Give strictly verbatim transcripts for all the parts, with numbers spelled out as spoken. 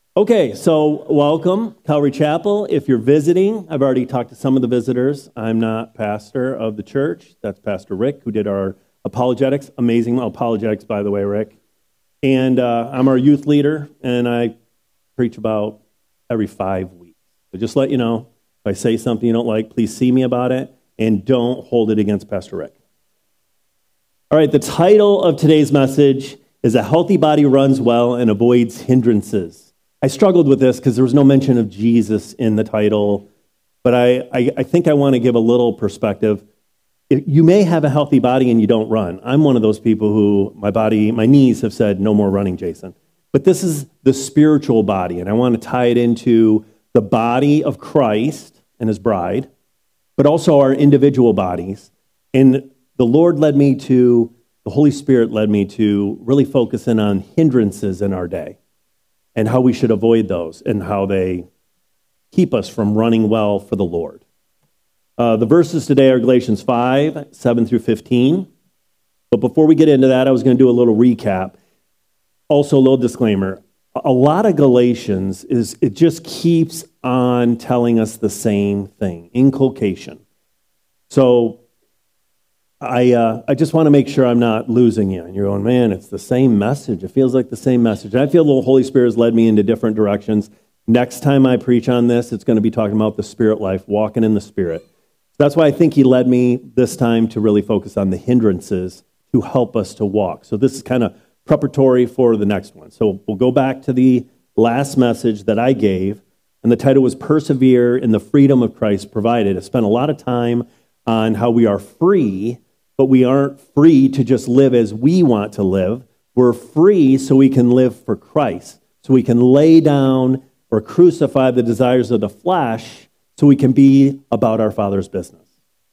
Okay, so welcome, Calvary Chapel. If you're visiting, I've already talked to some of the visitors. I'm not pastor of the church. That's Pastor Rick, who did our apologetics. Amazing apologetics, by the way, Rick. And uh, I'm our youth leader, and I preach about every five weeks. So just let you know, if I say something you don't like, please see me about it, and don't hold it against Pastor Rick. All right, the title of today's message is A Healthy Body Runs Well and Avoids Hindrances. I struggled with this because there was no mention of Jesus in the title, but I, I, I think I want to give a little perspective. You may have a healthy body and you don't run. I'm one of those people who my body, my knees have said, no more running, Jason. But this is the spiritual body, and I want to tie it into the body of Christ and his bride, but also our individual bodies. And the Lord led me to, the Holy Spirit led me to really focus in on hindrances in our day, and how we should avoid those, and how they keep us from running well for the Lord. Uh, the verses today are Galatians five, seven through fifteen. But before we get into that, I was going to do a little recap. Also, a little disclaimer. A lot of Galatians, is it just keeps on telling us the same thing, inculcation. So I uh, I just want to make sure I'm not losing you. And you're going, man, it's the same message. It feels like the same message. And I feel the Holy Spirit has led me into different directions. Next time I preach on this, it's going to be talking about the spirit life, walking in the Spirit. So that's why I think he led me this time to really focus on the hindrances to help us to walk. So this is kind of preparatory for the next one. So we'll go back to the last message that I gave, and the title was Persevere in the Freedom of Christ Provided. I spent a lot of time on how we are free, but we aren't free to just live as we want to live. We're free so we can live for Christ, so we can lay down or crucify the desires of the flesh so we can be about our Father's business.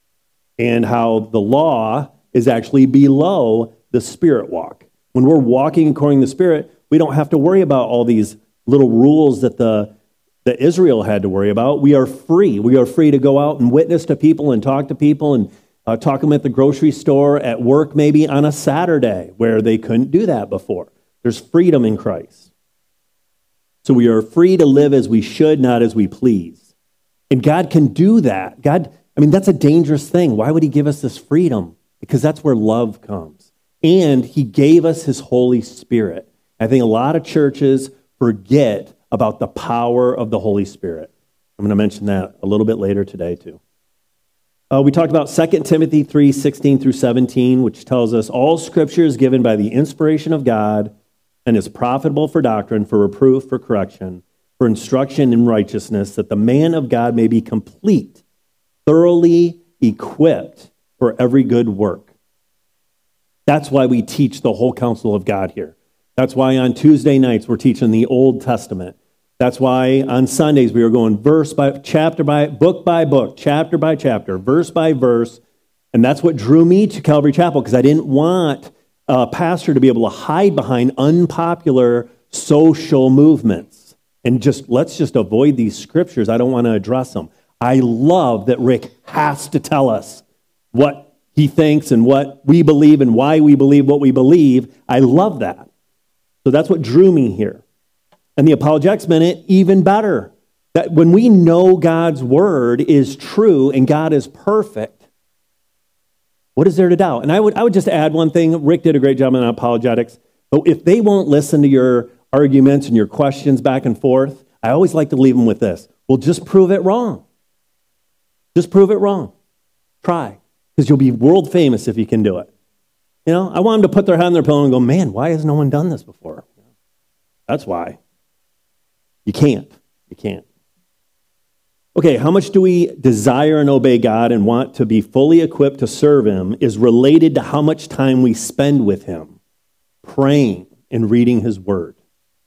And how the law is actually below the Spirit walk. When we're walking according to the Spirit, we don't have to worry about all these little rules that the that Israel had to worry about. We are free. We are free to go out and witness to people and talk to people and Uh, talk them at the grocery store, at work maybe on a Saturday where they couldn't do that before. There's freedom in Christ. So we are free to live as we should, not as we please. And God can do that. God, I mean, that's a dangerous thing. Why would he give us this freedom? Because that's where love comes. And he gave us his Holy Spirit. I think a lot of churches forget about the power of the Holy Spirit. I'm going to mention that a little bit later today too. Uh, we talked about Second Timothy three, sixteen through seventeen, which tells us all Scripture is given by the inspiration of God and is profitable for doctrine, for reproof, for correction, for instruction in righteousness, that the man of God may be complete, thoroughly equipped for every good work. That's why we teach the whole counsel of God here. That's why on Tuesday nights we're teaching the Old Testament. That's why on Sundays we are going verse by chapter by book by book, chapter by chapter, verse by verse. And that's what drew me to Calvary Chapel, because I didn't want a pastor to be able to hide behind unpopular social movements and just let's just avoid these scriptures. I don't want to address them. I love that Rick has to tell us what he thinks and what we believe and why we believe what we believe. I love that. So that's what drew me here. And the Apologetics Minute, even better. That when we know God's word is true and God is perfect, what is there to doubt? And I would I would just add one thing. Rick did a great job on apologetics. But if they won't listen to your arguments and your questions back and forth, I always like to leave them with this. Well, just prove it wrong. Just prove it wrong. Try. Because you'll be world famous if you can do it. You know, I want them to put their head on their pillow and go, man, why has no one done this before? That's why. You can't. You can't. Okay, how much do we desire and obey God and want to be fully equipped to serve him is related to how much time we spend with him, praying and reading his word.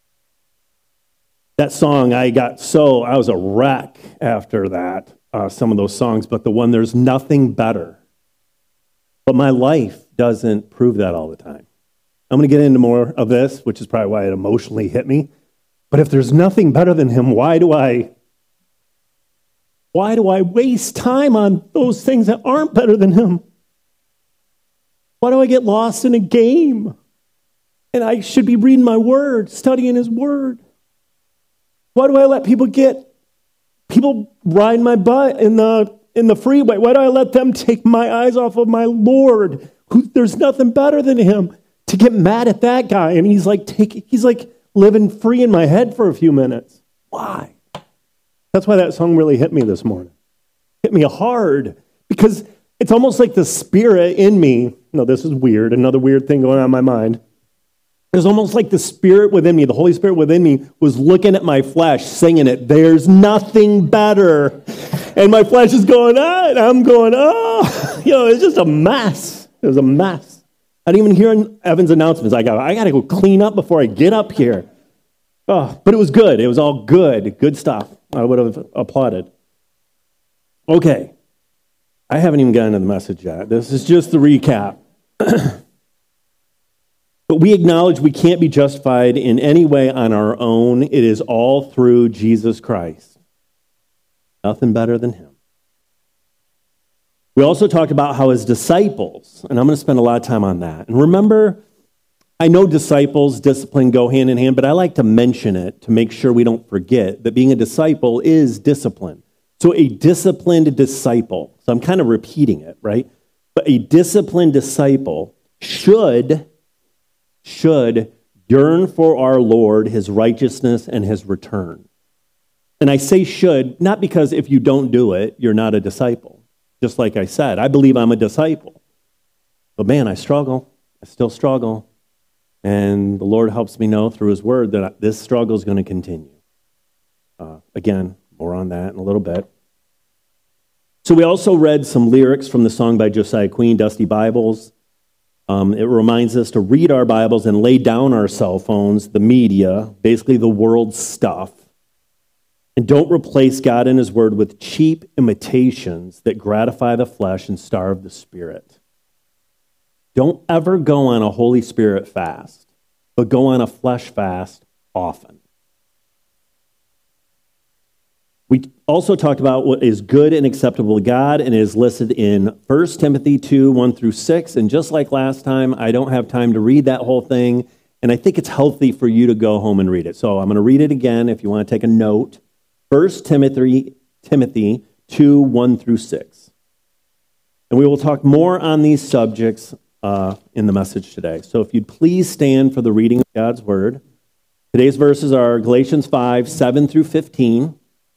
That song, I got so, I was a wreck after that, uh, some of those songs, but the one, There's Nothing Better. But my life doesn't prove that all the time. I'm going to get into more of this, which is probably why it emotionally hit me. But if there's nothing better than him, why do I, why do I waste time on those things that aren't better than him? Why do I get lost in a game? And I should be reading my word, studying his word. Why do I let people get, people ride my butt in the in the freeway? Why do I let them take my eyes off of my Lord? Who, there's nothing better than him. To get mad at that guy, and he's like, take, he's like living free in my head for a few minutes. Why? That's why that song really hit me this morning. Hit me hard, because it's almost like the spirit in me. No, this is weird. Another weird thing going on in my mind. It's almost like the spirit within me, the Holy Spirit within me, was looking at my flesh, singing it, there's nothing better. And my flesh is going, ah, and I'm going, oh. You know, it's just a mess. It was a mess. I didn't even hear Evan's announcements. I got, I got to go clean up before I get up here. Oh, but it was good. It was all good. Good stuff. I would have applauded. Okay. I haven't even gotten to the message yet. This is just the recap. But we acknowledge we can't be justified in any way on our own. It is all through Jesus Christ. Nothing better than him. We also talked about how as disciples, and I'm going to spend a lot of time on that. And remember, I know disciples, discipline go hand in hand, but I like to mention it to make sure we don't forget that being a disciple is discipline. So a disciplined disciple, so I'm kind of repeating it, right? But a disciplined disciple should, should yearn for our Lord, his righteousness, and his return. And I say should, not because if you don't do it, you're not a disciple. Just like I said, I believe I'm a disciple. But man, I struggle. I still struggle. And the Lord helps me know through his word that this struggle is going to continue. Uh, again, more on that in a little bit. So we also read some lyrics from the song by Josiah Queen, Dusty Bibles. Um, it reminds us to read our Bibles and lay down our cell phones, the media, basically the world's stuff. And don't replace God and his word with cheap imitations that gratify the flesh and starve the spirit. Don't ever go on a Holy Spirit fast, but go on a flesh fast often. We also talked about what is good and acceptable to God, and it is listed in First Timothy two, one through six. And just like last time, I don't have time to read that whole thing, and I think it's healthy for you to go home and read it. So I'm going to read it again if you want to take a note. First Timothy, Timothy two, one through six. And we will talk more on these subjects uh, in the message today. So if you'd please stand for the reading of God's word. Today's verses are Galatians five, seven through fifteen.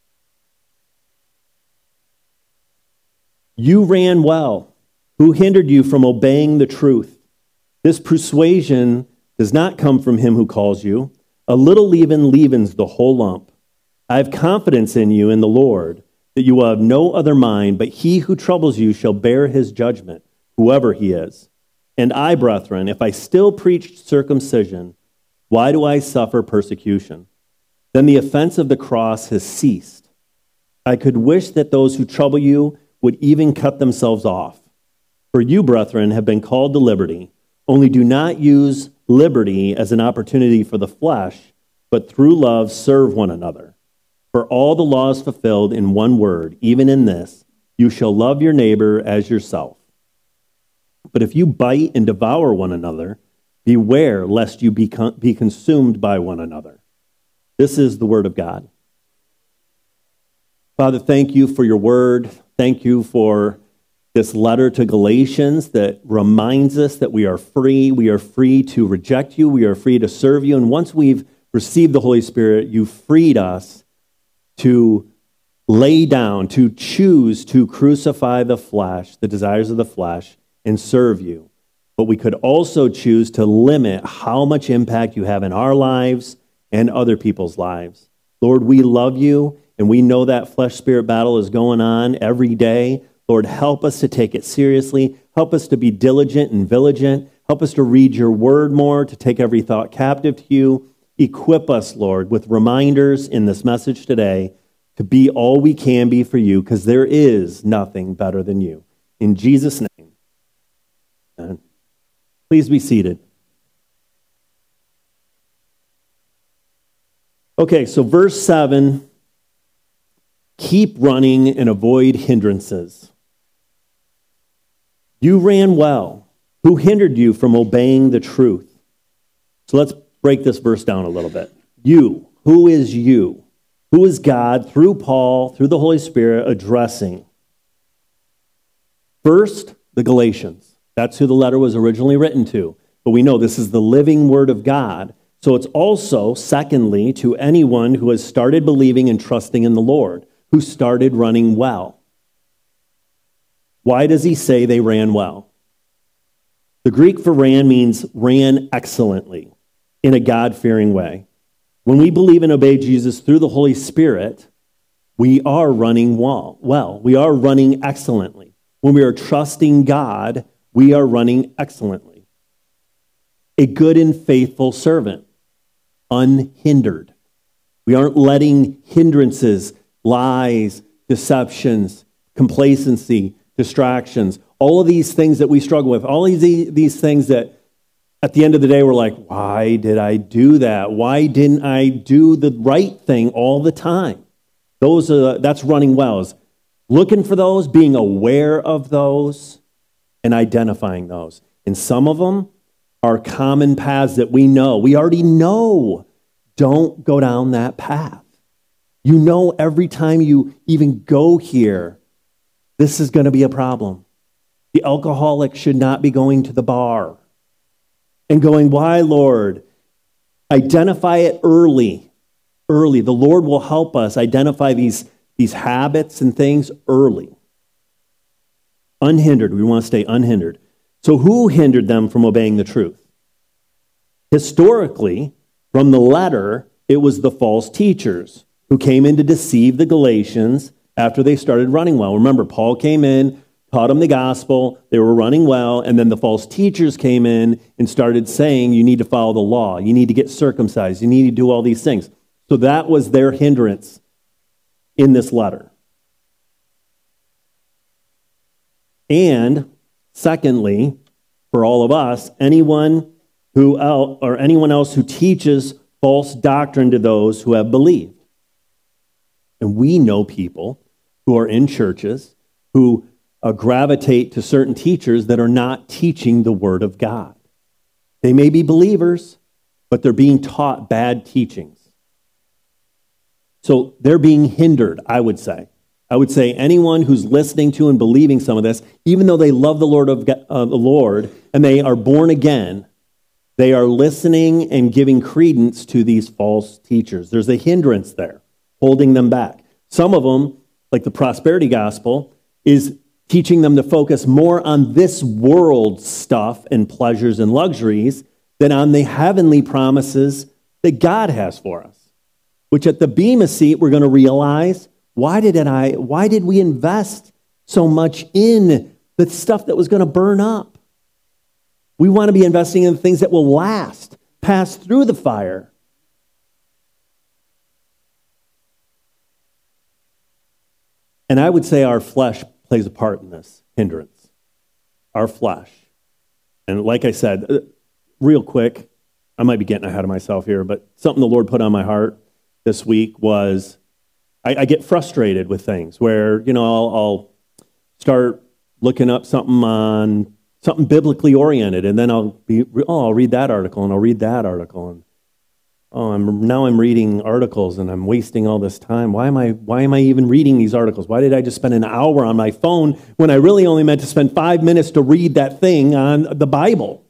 You ran well. Who hindered you from obeying the truth? This persuasion does not come from him who calls you. A little leaven leavens the whole lump. I have confidence in you in the Lord, that you will have no other mind, but he who troubles you shall bear his judgment, whoever he is. And I, brethren, if I still preach circumcision, why do I suffer persecution? Then the offense of the cross has ceased. I could wish that those who trouble you would even cut themselves off. For you, brethren, have been called to liberty. Only do not use liberty as an opportunity for the flesh, but through love serve one another. For all the law is fulfilled in one word, even in this, you shall love your neighbor as yourself. But if you bite and devour one another, beware lest you be, con- be consumed by one another. This is the word of God. Father, thank you for your word. Thank you for this letter to Galatians that reminds us that we are free. We are free to reject you. We are free to serve you. And once we've received the Holy Spirit, you freed us to lay down, to choose to crucify the flesh, the desires of the flesh, and serve you. But we could also choose to limit how much impact you have in our lives and other people's lives. Lord, we love you, and we know that flesh-spirit battle is going on every day. Lord, help us to take it seriously. Help us to be diligent and vigilant. Help us to read your word more, to take every thought captive to you. Equip us, Lord, with reminders in this message today to be all we can be for you, because there is nothing better than you. In Jesus' name, amen. Please be seated. Okay, so verse seven, keep running and avoid hindrances. You ran well. Who hindered you from obeying the truth? So let's break this verse down a little bit. You, who is you? Who is God, through Paul, through the Holy Spirit, addressing? First, the Galatians. That's who the letter was originally written to. But we know this is the living Word of God. So it's also, secondly, to anyone who has started believing and trusting in the Lord, who started running well. Why does he say they ran well? The Greek for ran means ran excellently, in a God-fearing way. When we believe and obey Jesus through the Holy Spirit, we are running well. Well, we are running excellently. When we are trusting God, we are running excellently. A good and faithful servant, unhindered. We aren't letting hindrances, lies, deceptions, complacency, distractions, all of these things that we struggle with, all of these, these things that at the end of the day we're like, why did I do that? Why didn't I do the right thing all the time? Those are, that's running wells. Looking for those, being aware of those, and identifying those. And some of them are common paths that we know. We already know. Don't go down that path. You know every time you even go here, this is going to be a problem. The alcoholic should not be going to the bar and going, why, Lord? Identify it early. Early. The Lord will help us identify these, these habits and things early. Unhindered. We want to stay unhindered. So who hindered them from obeying the truth? Historically, from the letter, it was the false teachers who came in to deceive the Galatians after they started running well. Remember, Paul came in, taught them the gospel, they were running well, and then the false teachers came in and started saying, you need to follow the law, you need to get circumcised, you need to do all these things. So that was their hindrance in this letter. And secondly, for all of us, anyone who el- or anyone else who teaches false doctrine to those who have believed. And we know people who are in churches who uh, gravitate to certain teachers that are not teaching the Word of God. They may be believers, but they're being taught bad teachings. So they're being hindered, I would say. I would say anyone who's listening to and believing some of this, even though they love the Lord of God, uh, the Lord and they are born again, they are listening and giving credence to these false teachers. There's a hindrance there, holding them back. Some of them, like the prosperity gospel, is teaching them to focus more on this world stuff and pleasures and luxuries than on the heavenly promises that God has for us. Which at the Bema seat, we're going to realize, why did I? Why did we invest so much in the stuff that was going to burn up? We want to be investing in things that will last, pass through the fire. And I would say our flesh plays a part in this hindrance. Our flesh. And like I said, real quick, I might be getting ahead of myself here, but something the Lord put on my heart this week was I, I get frustrated with things where, you know, I'll, I'll start looking up something on something biblically oriented, and then I'll be, oh, I'll read that article, and I'll read that article, and oh, I'm now I'm reading articles, and I'm wasting all this time. Why am I why am I even reading these articles? Why did I just spend an hour on my phone when I really only meant to spend five minutes to read that thing on the Bible?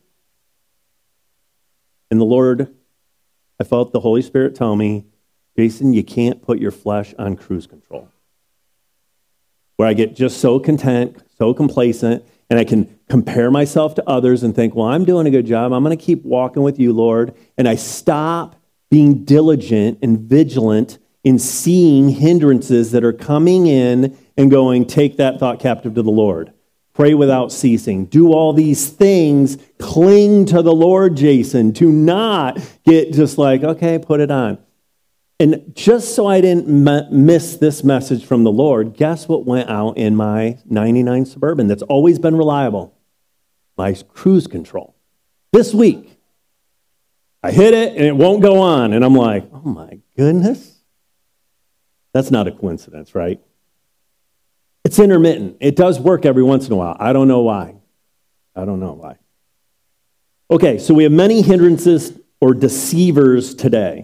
And the Lord, I felt the Holy Spirit tell me, Jason, you can't put your flesh on cruise control. Where I get just so content, so complacent, and I can compare myself to others and think, well, I'm doing a good job. I'm going to keep walking with you, Lord. And I stop being diligent and vigilant in seeing hindrances that are coming in and going, take that thought captive to the Lord. Pray without ceasing. Do all these things. Cling to the Lord, Jason. Do not get just like, okay, put it on. And just so I didn't m- miss this message from the Lord, guess what went out in my ninety-nine Suburban that's always been reliable? My cruise control. This week, I hit it and it won't go on. And I'm like, oh my goodness. That's not a coincidence, right? It's intermittent. It does work every once in a while. I don't know why. I don't know why. Okay, so we have many hindrances or deceivers today.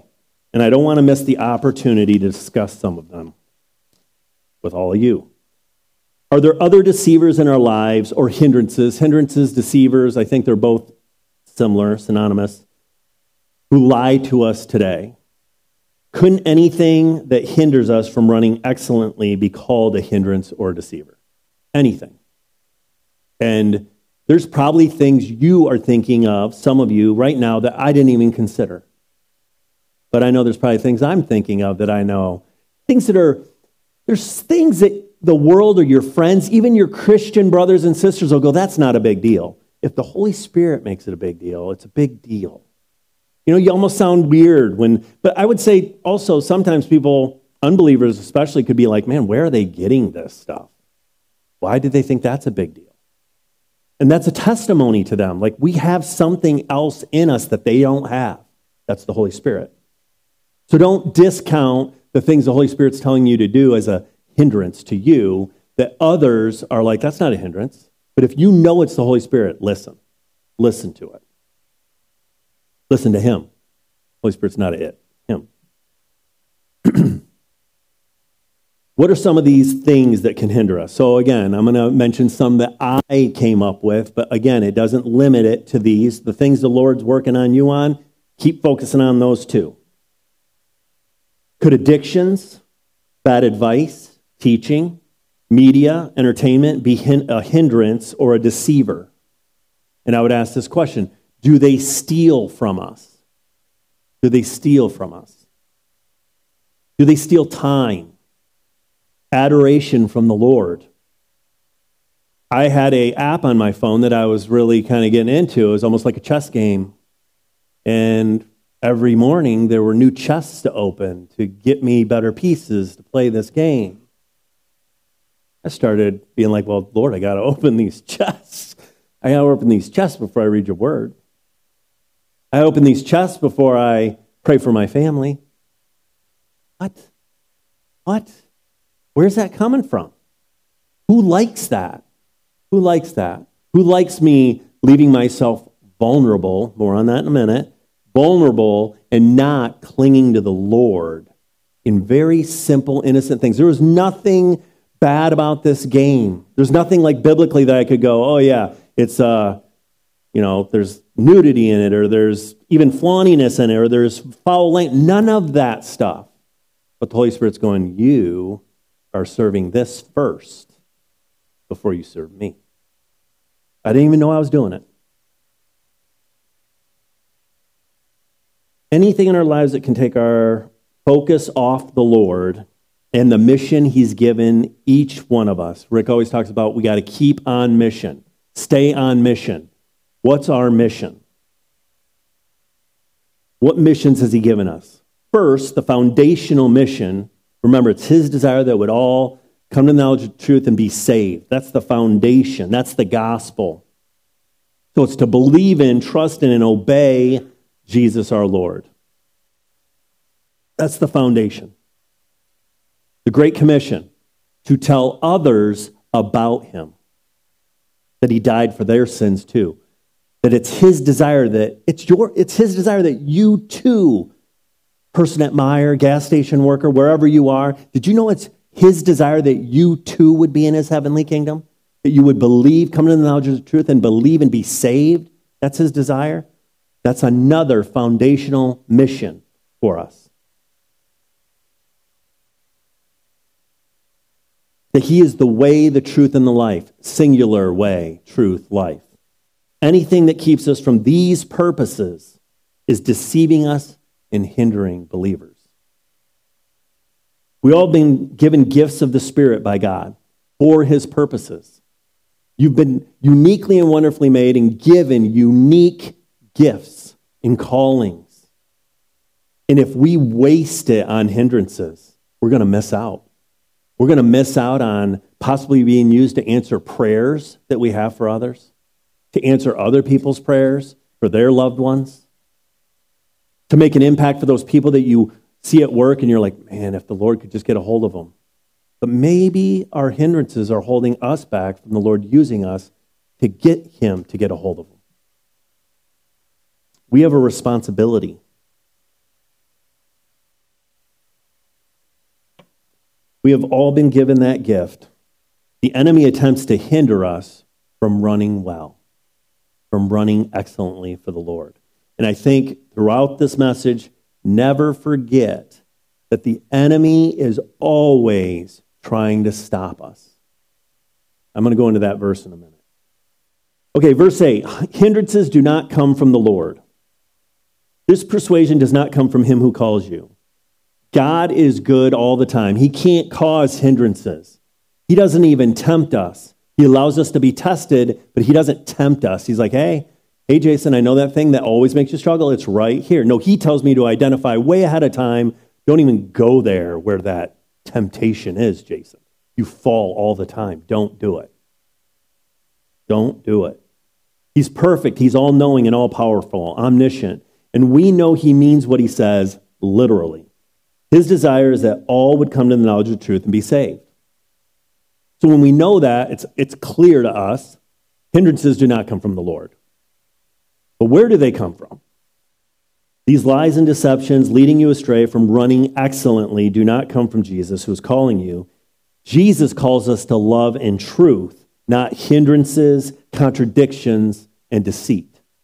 And I don't want to miss the opportunity to discuss some of them with all of you. Are there other deceivers in our lives or hindrances? Hindrances, deceivers, I think they're both similar, synonymous, who lie to us today. Couldn't anything that hinders us from running excellently be called a hindrance or a deceiver? Anything. And there's probably things you are thinking of, some of you right now, that I didn't even consider. But I know there's probably things I'm thinking of that I know. Things that are, there's things that the world or your friends, even your Christian brothers and sisters will go, that's not a big deal. If the Holy Spirit makes it a big deal, it's a big deal. You know, you almost sound weird when, but I would say also sometimes people, unbelievers especially, could be like, man, where are they getting this stuff? Why do they think that's a big deal? And that's a testimony to them. Like, we have something else in us that they don't have. That's the Holy Spirit. So don't discount the things the Holy Spirit's telling you to do as a hindrance to you that others are like, that's not a hindrance. But if you know it's the Holy Spirit, listen. Listen to it. Listen to Him. Holy Spirit's not a it. Him. What are some of these things that can hinder us? So again, I'm going to mention some that I came up with, but again, it doesn't limit it to these. The things the Lord's working on you on, keep focusing on those too. Could addictions, bad advice, teaching, media, entertainment be a hindrance or a deceiver? And I would ask this question, do they steal from us? Do they steal from us? Do they steal time? Adoration from the Lord. I had an app on my phone that I was really kind of getting into. It was almost like a chess game. And every morning there were new chests to open to get me better pieces to play this game. I started being like, well, Lord, I got to open these chests. I got to open these chests before I read your word. I open these chests before I pray for my family. What? What? Where's that coming from? Who likes that? Who likes that? Who likes me leaving myself vulnerable, more on that in a minute, vulnerable and not clinging to the Lord in very simple, innocent things? There was nothing bad about this game. There's nothing like biblically that I could go, oh yeah, it's, uh, you know, there's nudity in it, or there's even flauntiness in it, or there's foul language. None of that stuff. But the Holy Spirit's going, you are serving this first before you serve me. I didn't even know I was doing it. Anything in our lives that can take our focus off the Lord and the mission He's given each one of us. Rick always talks about we got to keep on mission, stay on mission. What's our mission? What missions has He given us? First, the foundational mission. Remember, it's His desire that would all come to the knowledge of truth and be saved. That's the foundation. That's the gospel. So it's to believe in, trust in, and obey Jesus our Lord. That's the foundation. The Great Commission, to tell others about Him. That He died for their sins too. That it's His desire that, it's your, it's His desire that you too, person at Meijer, gas station worker, wherever you are, did you know it's His desire that you too would be in His heavenly kingdom? That you would believe, come to the knowledge of the truth and believe and be saved? That's His desire. That's another foundational mission for us. That He is the way, the truth, and the life. Singular way, truth, life. Anything that keeps us from these purposes is deceiving us and hindering believers. We've all been given gifts of the Spirit by God for His purposes. You've been uniquely and wonderfully made and given unique gifts and callings. And if we waste it on hindrances, we're going to miss out. We're going to miss out on possibly being used to answer prayers that we have for others, to answer other people's prayers for their loved ones, to make an impact for those people that you see at work and you're like, man, if the Lord could just get a hold of them. But maybe our hindrances are holding us back from the Lord using us to get Him to get a hold of them. We have a responsibility. We have all been given that gift. The enemy attempts to hinder us from running well, from running excellently for the Lord. And I think throughout this message, never forget that the enemy is always trying to stop us. I'm going to go into that verse in a minute. Okay, verse eight. Hindrances do not come from the Lord. This persuasion does not come from him who calls you. God is good all the time. He can't cause hindrances. He doesn't even tempt us. He allows us to be tested, but he doesn't tempt us. He's like, hey, hey, Jason, I know that thing that always makes you struggle. It's right here. No, he tells me to identify way ahead of time. Don't even go there where that temptation is, Jason. You fall all the time. Don't do it. Don't do it. He's perfect. He's all-knowing and all-powerful, omniscient. And we know he means what he says literally. His desire is that all would come to the knowledge of the truth and be saved. So when we know that, it's, it's clear to us, hindrances do not come from the Lord. But where do they come from? These lies and deceptions leading you astray from running excellently do not come from Jesus, who is calling you. Jesus calls us to love and truth, not hindrances, contradictions, and deceit.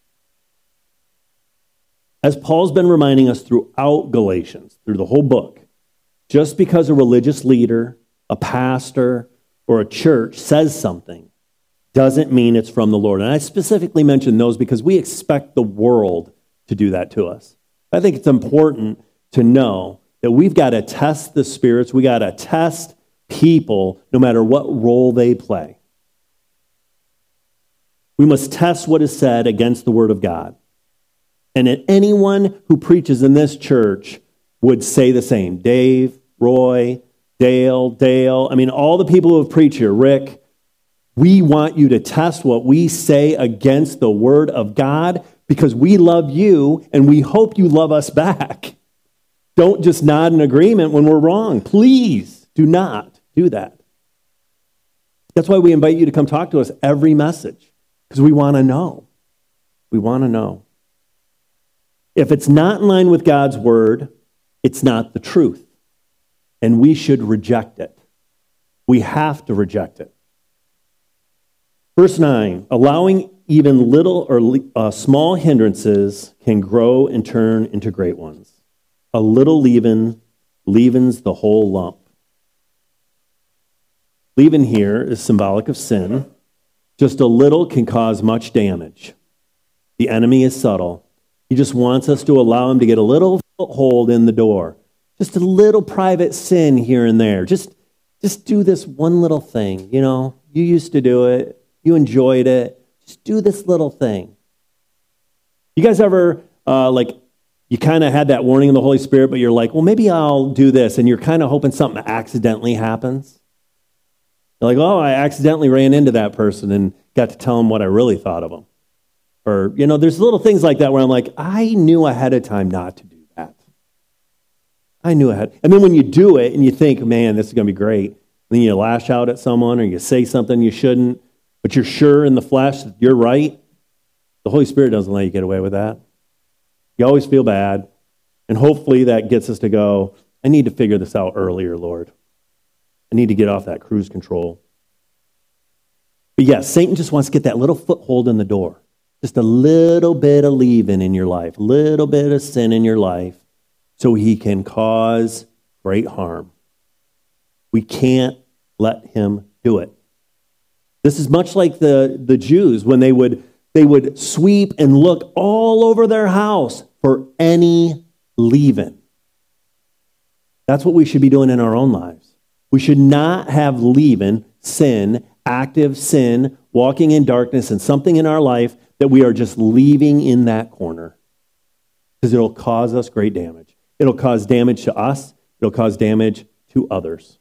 As Paul's been reminding us throughout Galatians, through the whole book, just because a religious leader, a pastor, or a church says something doesn't mean it's from the Lord. And I specifically mention those because we expect the world to do that to us. I think it's important to know that we've got to test the spirits. We got to test people no matter what role they play. We must test what is said against the Word of God. And anyone who preaches in this church would say the same. Dave, Roy, Dale, Dale. I mean, all the people who have preached here, Rick, we want you to test what we say against the Word of God because we love you and we hope you love us back. Don't just nod in agreement when we're wrong. Please do not do that. That's why we invite you to come talk to us every message because we want to know. We want to know. If it's not in line with God's word, it's not the truth. And we should reject it. We have to reject it. Verse nine, allowing even little or uh, small hindrances can grow and turn into great ones. A little leaven leavens the whole lump. Leaven here is symbolic of sin. Just a little can cause much damage. The enemy is subtle. He just wants us to allow him to get a little foothold in the door. Just a little private sin here and there. Just, just do this one little thing. You know, you used to do it. You enjoyed it. Just do this little thing. You guys ever, uh, like, you kind of had that warning of the Holy Spirit, but you're like, well, maybe I'll do this. And you're kind of hoping something accidentally happens. You're like, oh, I accidentally ran into that person and got to tell them what I really thought of them. Or, you know, there's little things like that where I'm like, I knew ahead of time not to do that. I knew ahead. And then when you do it and you think, man, this is going to be great, and then you lash out at someone or you say something you shouldn't, but you're sure in the flesh that you're right, the Holy Spirit doesn't let you get away with that. You always feel bad. And hopefully that gets us to go, I need to figure this out earlier, Lord. I need to get off that cruise control. But yes, Satan just wants to get that little foothold in the door. Just a little bit of leaven in your life, a little bit of sin in your life, so he can cause great harm. We can't let him do it. This is much like the, the Jews when they would, they would sweep and look all over their house for any leaven. That's what we should be doing in our own lives. We should not have leaven, sin, active sin, walking in darkness, and something in our life that we are just leaving in that corner because it'll cause us great damage. It'll cause damage to us. It'll cause damage to others.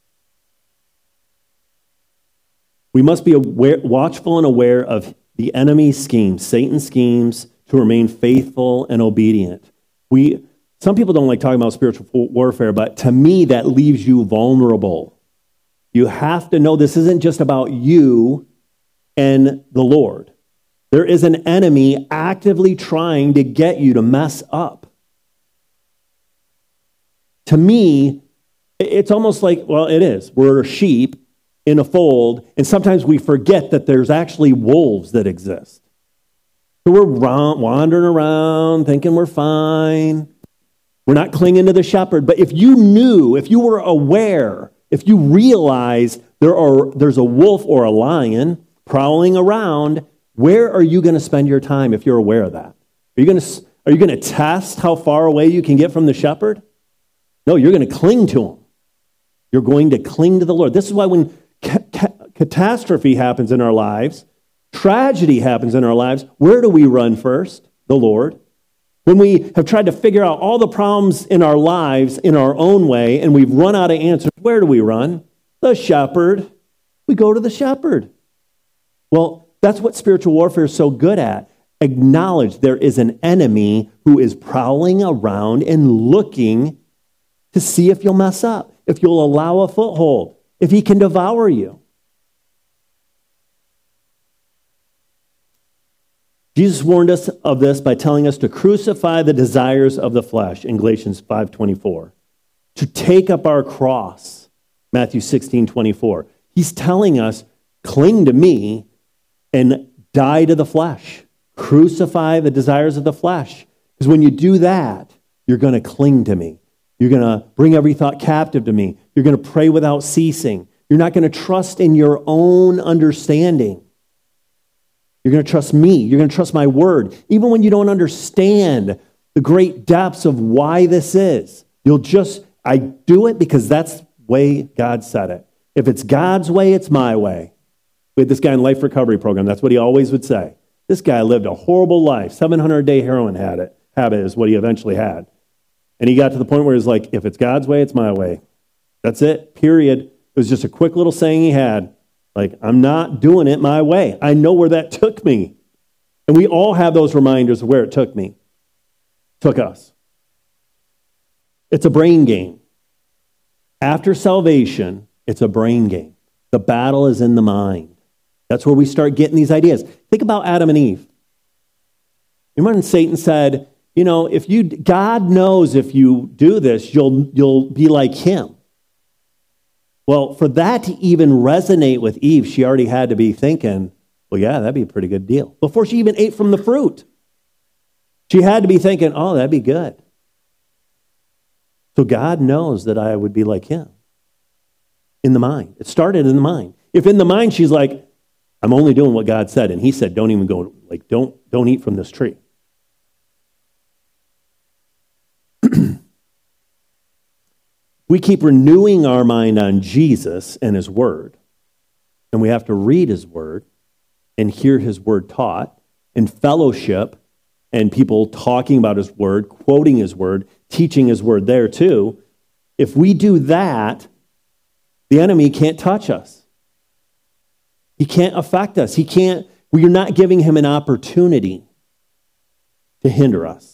We must be aware, watchful and aware of the enemy's schemes, Satan's schemes, to remain faithful and obedient. We, some people don't like talking about spiritual warfare, but to me, that leaves you vulnerable. You have to know this isn't just about you and the Lord. There is an enemy actively trying to get you to mess up. To me, It's almost like, well, it is. We're sheep in a fold, and sometimes we forget that there's actually wolves that exist. So we're wandering around thinking we're fine. We're not clinging to the shepherd. But if you knew, if you were aware, if you realized there are there's a wolf or a lion prowling around, where are you going to spend your time if you're aware of that? Are you going to are you going to test how far away you can get from the shepherd? No, you're going to cling to him. You're going to cling to the Lord. This is why when ca- ca- catastrophe happens in our lives, tragedy happens in our lives, where do we run first? The Lord. When we have tried to figure out all the problems in our lives in our own way and we've run out of answers, where do we run? The shepherd. We go to the shepherd. Well, that's what spiritual warfare is so good at. Acknowledge there is an enemy who is prowling around and looking to see if you'll mess up, if you'll allow a foothold, if he can devour you. Jesus warned us of this by telling us to crucify the desires of the flesh in Galatians five twenty-four, to take up our cross, Matthew sixteen twenty-four. He's telling us, cling to me and die to the flesh. Crucify the desires of the flesh. Because when you do that, you're going to cling to me. You're going to bring every thought captive to me. You're going to pray without ceasing. You're not going to trust in your own understanding. You're going to trust me. You're going to trust my word. Even when you don't understand the great depths of why this is, you'll just, I do it because that's the way God said it. If it's God's way, it's my way. We had this guy in Life Recovery Program. That's what he always would say. This guy lived a horrible life. seven hundred a day heroin habit, habit is what he eventually had. And he got to the point where he was like, if it's God's way, it's my way. That's it, period. It was just a quick little saying he had. Like, I'm not doing it my way. I know where that took me. And we all have those reminders of where it took me. Took us. It's a brain game. After salvation, it's a brain game. The battle is in the mind. That's where we start getting these ideas. Think about Adam and Eve. Remember when Satan said, you know, if you, God knows if you do this, you'll, you'll be like him. Well, for that to even resonate with Eve, she already had to be thinking, well, yeah, that'd be a pretty good deal. Before she even ate from the fruit, she had to be thinking, oh, that'd be good. So God knows that I would be like him. In the mind. It started in the mind. If in the mind she's like, I'm only doing what God said, and he said, don't even go, like, don't, don't eat from this tree. We keep renewing our mind on Jesus and his word, and we have to read his word and hear his word taught and fellowship and people talking about his word, quoting his word, teaching his word there too. If we do that, the enemy can't touch us. He can't affect us. He can't, we're not giving him an opportunity to hinder us.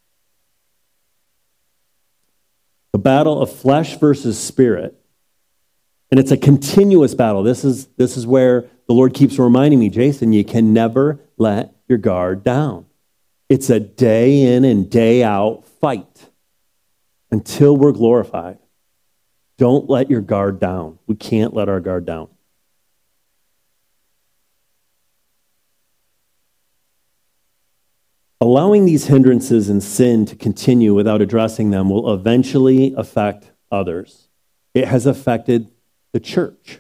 The battle of flesh versus spirit. And it's a continuous battle. This is, this is where the Lord keeps reminding me, Jason, you can never let your guard down. It's a day in and day out fight until we're glorified. Don't let your guard down. We can't let our guard down. Allowing these hindrances and sin to continue without addressing them will eventually affect others. It has affected the church.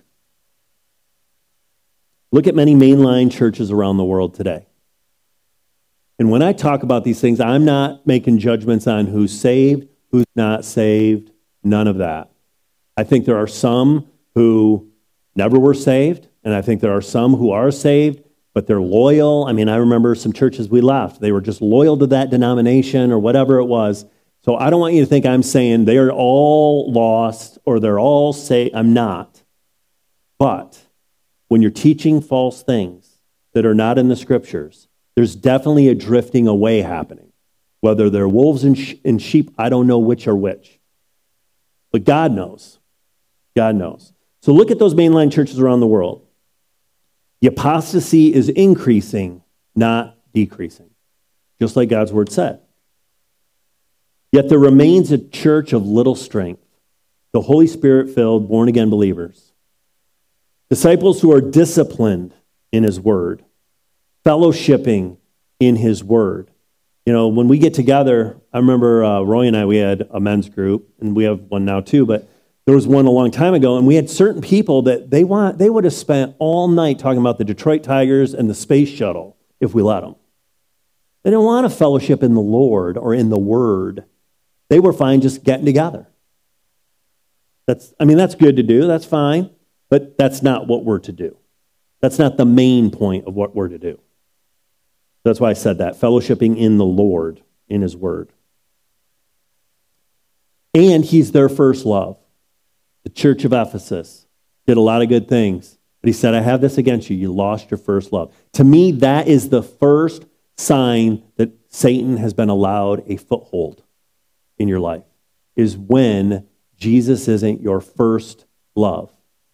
Look at many mainline churches around the world today. And when I talk about these things, I'm not making judgments on who's saved, who's not saved, none of that. I think there are some who never were saved, and I think there are some who are saved, but they're loyal. I mean, I remember some churches we left. They were just loyal to that denomination or whatever it was. So I don't want you to think I'm saying they are all lost or they're all saved. I'm not. But when you're teaching false things that are not in the scriptures, there's definitely a drifting away happening. Whether they're wolves and, sh- and sheep, I don't know which are which. But God knows. God knows. So look at those mainline churches around the world. The apostasy is increasing, not decreasing, just like God's word said. Yet there remains a church of little strength. the Holy Spirit-filled, born-again believers. Disciples who are disciplined in his word, fellowshipping in his word. You know, when we get together, I remember uh, Roy and I, we had a men's group, and we have one now too, but there was one a long time ago, and we had certain people that they want, they would have spent all night talking about the Detroit Tigers and the space shuttle if we let them. They didn't want a fellowship in the Lord or in the Word. They were fine just getting together. That's, I mean, that's good to do. That's fine. But that's not what we're to do. That's not the main point of what we're to do. That's why I said that. Fellowshipping in the Lord, in his word. And he's their first love. The church of Ephesus did a lot of good things. But he said, I have this against you. You lost your first love. To me, that is the first sign that Satan has been allowed a foothold in your life, is when Jesus isn't your first love.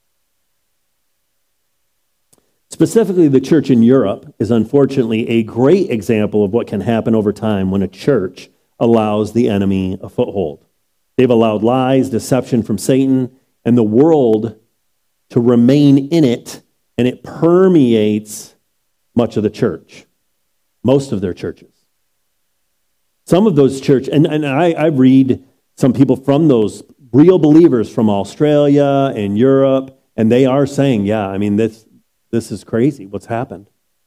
Specifically, the church in Europe is unfortunately a great example of what can happen over time when a church allows the enemy a foothold. They've allowed lies, deception from Satan, and the world to remain in it, and it permeates much of the church, most of their churches. Some of those churches, and, and I, I read some people from those real believers from Australia and Europe, and they are saying, yeah, I mean, this, this is crazy what's happened.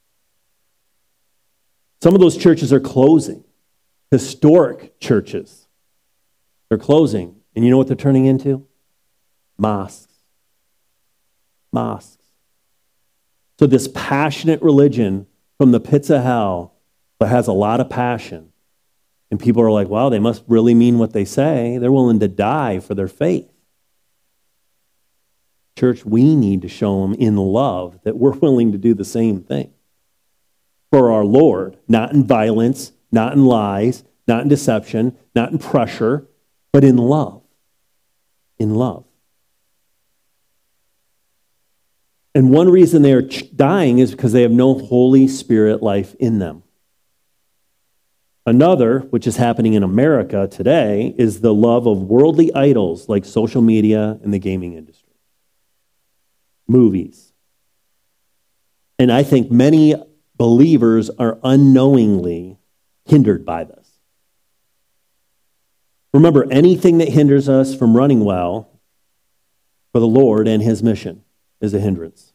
Some of those churches are closing. Historic churches. They're closing. And you know what they're turning into? Mosques. Mosques. So this passionate religion from the pits of hell, but has a lot of passion. And people are like, wow, they must really mean what they say. They're willing to die for their faith. Church, we need to show them in love that we're willing to do the same thing for our Lord, not in violence, not in lies, not in deception, not in pressure, but in love. In love. And one reason they are dying is because they have no Holy Spirit life in them. Another, which is happening in America today, is the love of worldly idols like social media and the gaming industry. Movies. And I think many believers are unknowingly hindered by this. Remember, anything that hinders us from running well for the Lord and his mission is a hindrance.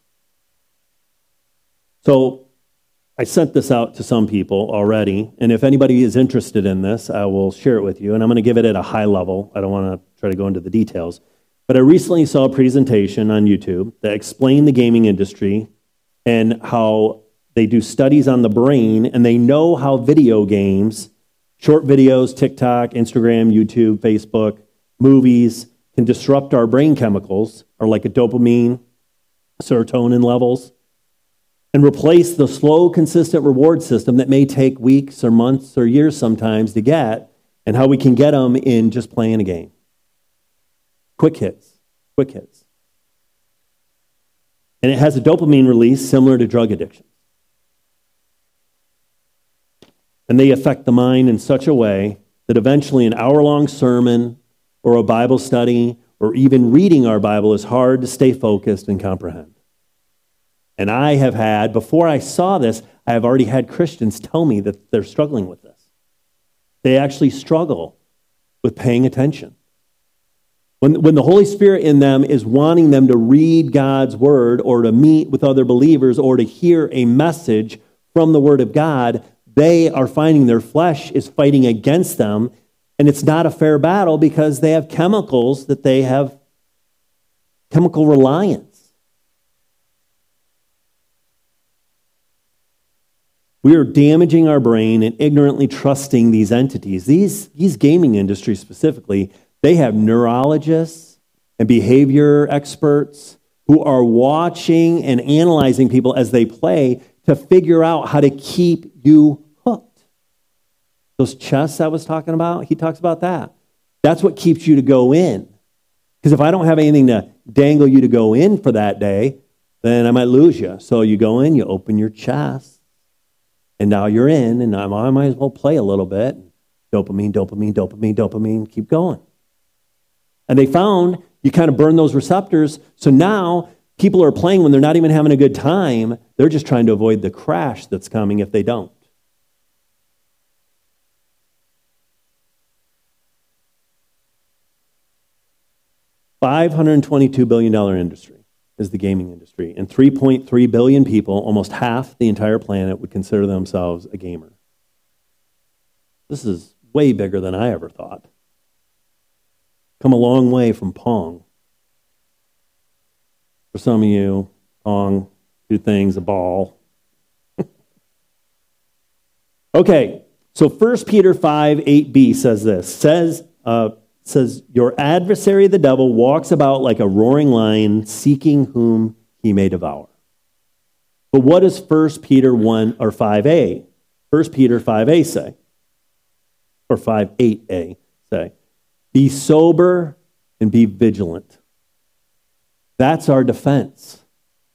So I sent this out to some people already, and if anybody is interested in this, I will share it with you, and I'm going to give it at a high level. I don't want to try to go into the details. But I recently saw a presentation on YouTube that explained the gaming industry and how they do studies on the brain, and they know how video games, short videos, TikTok, Instagram, YouTube, Facebook, movies, can disrupt our brain chemicals, or like a dopamine, serotonin levels, and replace the slow, consistent reward system that may take weeks or months or years sometimes to get, and how we can get them in just playing a game. Quick hits, quick hits. And it has a dopamine release similar to drug addiction. And they affect the mind in such a way that eventually an hour-long sermon or a Bible study or even reading our Bible is hard to stay focused and comprehend. And I have had, before I saw this, I have already had Christians tell me that they're struggling with this. They actually struggle with paying attention. When, when the Holy Spirit in them is wanting them to read God's word or to meet with other believers or to hear a message from the word of God, they are finding their flesh is fighting against them, and it's not a fair battle because they have chemicals that they have chemical reliance. We are damaging our brain and ignorantly trusting these entities. These, these gaming industries specifically, they have neurologists and behavior experts who are watching and analyzing people as they play to figure out how to keep you hooked. Those chests I was talking about, he talks about that. That's what keeps you to go in. Because if I don't have anything to dangle you to go in for that day, then I might lose you. So you go in, you open your chest, and now you're in, and I might as well play a little bit. Dopamine, dopamine, dopamine, dopamine, keep going. And they found you kind of burn those receptors. So now people are playing when they're not even having a good time. They're just trying to avoid the crash that's coming if they don't. five hundred twenty-two billion dollars industry is the gaming industry. And three point three billion people, almost half the entire planet, would consider themselves a gamer. This is way bigger than I ever thought. Come a long way from Pong. For some of you, Pong, two things, a ball. Okay, so First Peter five, eight b says this. Says, uh, says, your adversary, the devil, walks about like a roaring lion, seeking whom he may devour. But what does First Peter one or five a? First Peter five a say? Or five eight a say? Be sober and be vigilant. That's our defense.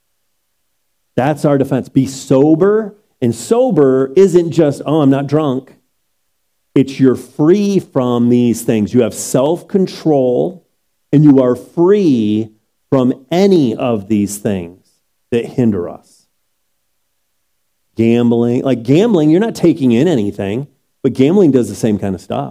That's our defense. Be sober, and sober isn't just, oh, I'm not drunk. It's you're free from these things. You have self-control, and you are free from any of these things that hinder us. Gambling, like gambling, you're not taking in anything, but gambling does the same kind of stuff.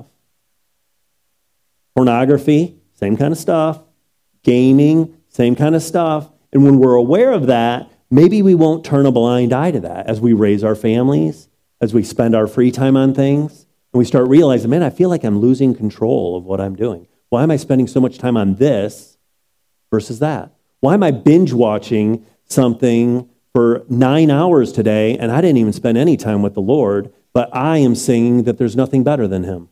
Pornography, same kind of stuff. Gaming, same kind of stuff. And when we're aware of that, maybe we won't turn a blind eye to that as we raise our families, as we spend our free time on things. And we start realizing, man, I feel like I'm losing control of what I'm doing. Why am I spending so much time on this versus that? Why am I binge watching something for nine hours today and I didn't even spend any time with the Lord, but I am singing that there's nothing better than him?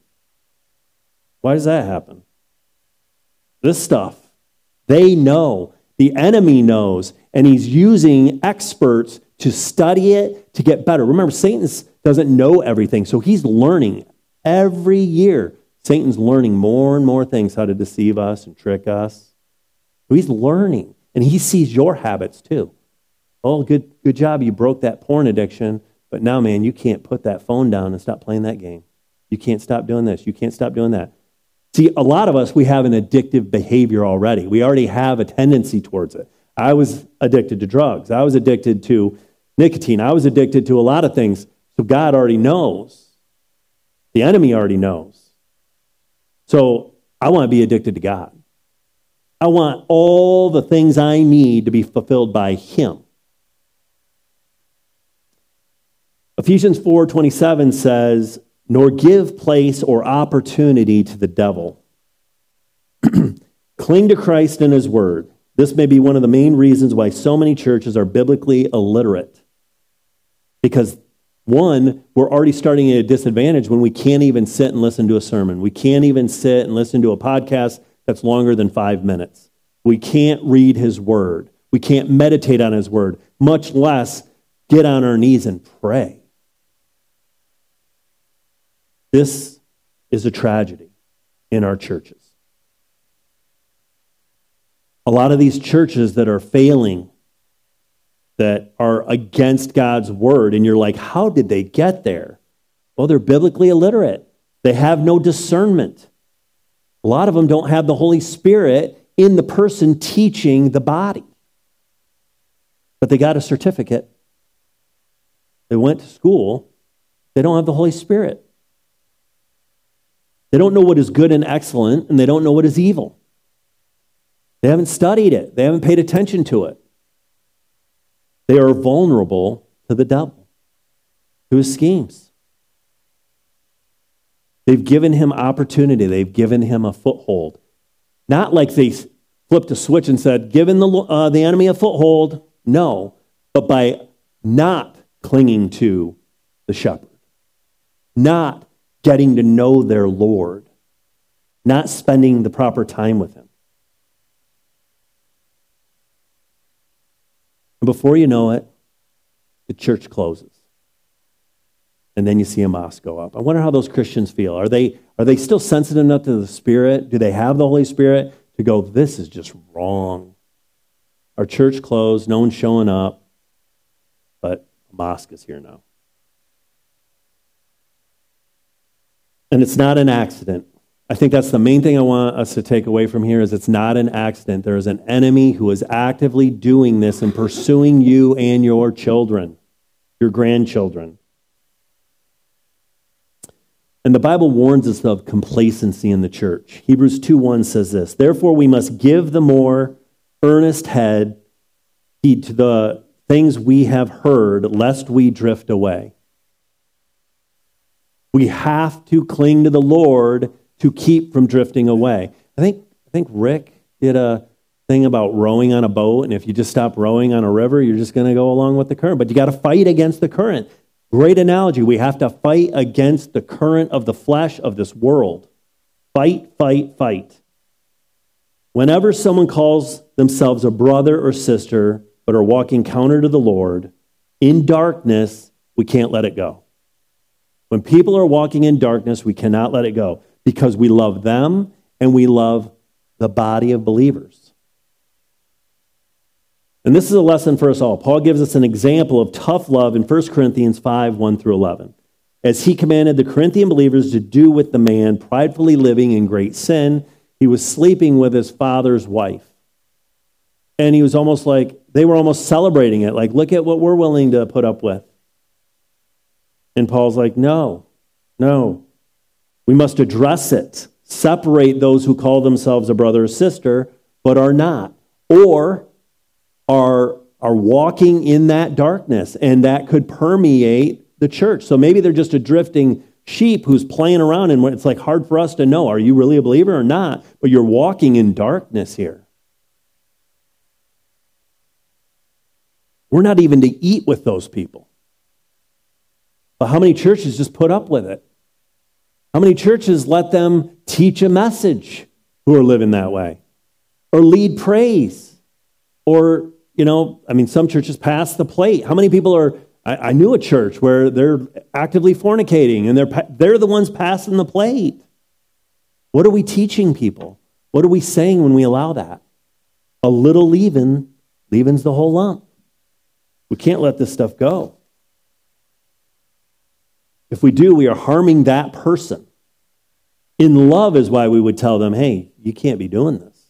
Why does that happen? This stuff, they know. The enemy knows, and he's using experts to study it, to get better. Remember, Satan doesn't know everything, so he's learning every year. Satan's learning more and more things, how to deceive us and trick us. So he's learning, and he sees your habits too. Oh, good, good job, you broke that porn addiction, but now, man, you can't put that phone down and stop playing that game. You can't stop doing this. You can't stop doing that. See, a lot of us, we have an addictive behavior already. We already have a tendency towards it. I was addicted to drugs. I was addicted to nicotine. I was addicted to a lot of things. So God already knows. The enemy already knows. So I want to be addicted to God. I want all the things I need to be fulfilled by him. Ephesians four twenty-seven says, nor give place or opportunity to the devil. Cling to Christ and his word. This may be one of the main reasons why so many churches are biblically illiterate. Because, one, we're already starting at a disadvantage when we can't even sit and listen to a sermon. We can't even sit and listen to a podcast that's longer than five minutes. We can't read his word. We can't meditate on his word, much less get on our knees and pray. This is a tragedy in our churches. A lot of these churches that are failing, that are against God's word, and you're like, how did they get there? Well, they're biblically illiterate. They have no discernment. A lot of them don't have the Holy Spirit in the person teaching the body. But they got a certificate. They went to school. They don't have the Holy Spirit. They don't know what is good and excellent, and they don't know what is evil. They haven't studied it. They haven't paid attention to it. They are vulnerable to the devil, to his schemes. They've given him opportunity. They've given him a foothold. Not like they flipped a switch and said, given the, uh, the enemy a foothold. No, but by not clinging to the shepherd. Not getting to know their Lord, not spending the proper time with him. And before you know it, the church closes. And then you see a mosque go up. I wonder how those Christians feel. Are they, are they still sensitive enough to the Spirit? Do they have the Holy Spirit to go, this is just wrong? Our church closed, no one's showing up, but a mosque is here now. And it's not an accident. I think that's the main thing I want us to take away from here is it's not an accident. There is an enemy who is actively doing this and pursuing you and your children, your grandchildren. And the Bible warns us of complacency in the church. Hebrews two one says this, therefore we must give the more earnest head heed to the things we have heard, lest we drift away. We have to cling to the Lord to keep from drifting away. I think I think Rick did a thing about rowing on a boat, and if you just stop rowing on a river, you're just going to go along with the current. But you got to fight against the current. Great analogy. We have to fight against the current of the flesh of this world. Fight, fight, fight. Whenever someone calls themselves a brother or sister, but are walking counter to the Lord, in darkness, we can't let it go. When people are walking in darkness, we cannot let it go because we love them and we love the body of believers. And this is a lesson for us all. Paul gives us an example of tough love in First Corinthians five, one through eleven. As he commanded the Corinthian believers to do with the man pridefully living in great sin, he was sleeping with his father's wife. And he was almost like, they were almost celebrating it. Like, look at what we're willing to put up with. And Paul's like, no, no. We must address it. Separate those who call themselves a brother or sister, but are not. Or are, are walking in that darkness, and that could permeate the church. So maybe they're just a drifting sheep who's playing around, and it's like hard for us to know, are you really a believer or not? But you're walking in darkness here. We're not even to eat with those people. But how many churches just put up with it? How many churches let them teach a message who are living that way? Or lead praise? Or, you know, I mean, some churches pass the plate. How many people are, I, I knew a church where they're actively fornicating and they're, they're the ones passing the plate. What are we teaching people? What are we saying when we allow that? A little leaven leavens the whole lump. We can't let this stuff go. If we do, we are harming that person. In love is why we would tell them, hey, you can't be doing this.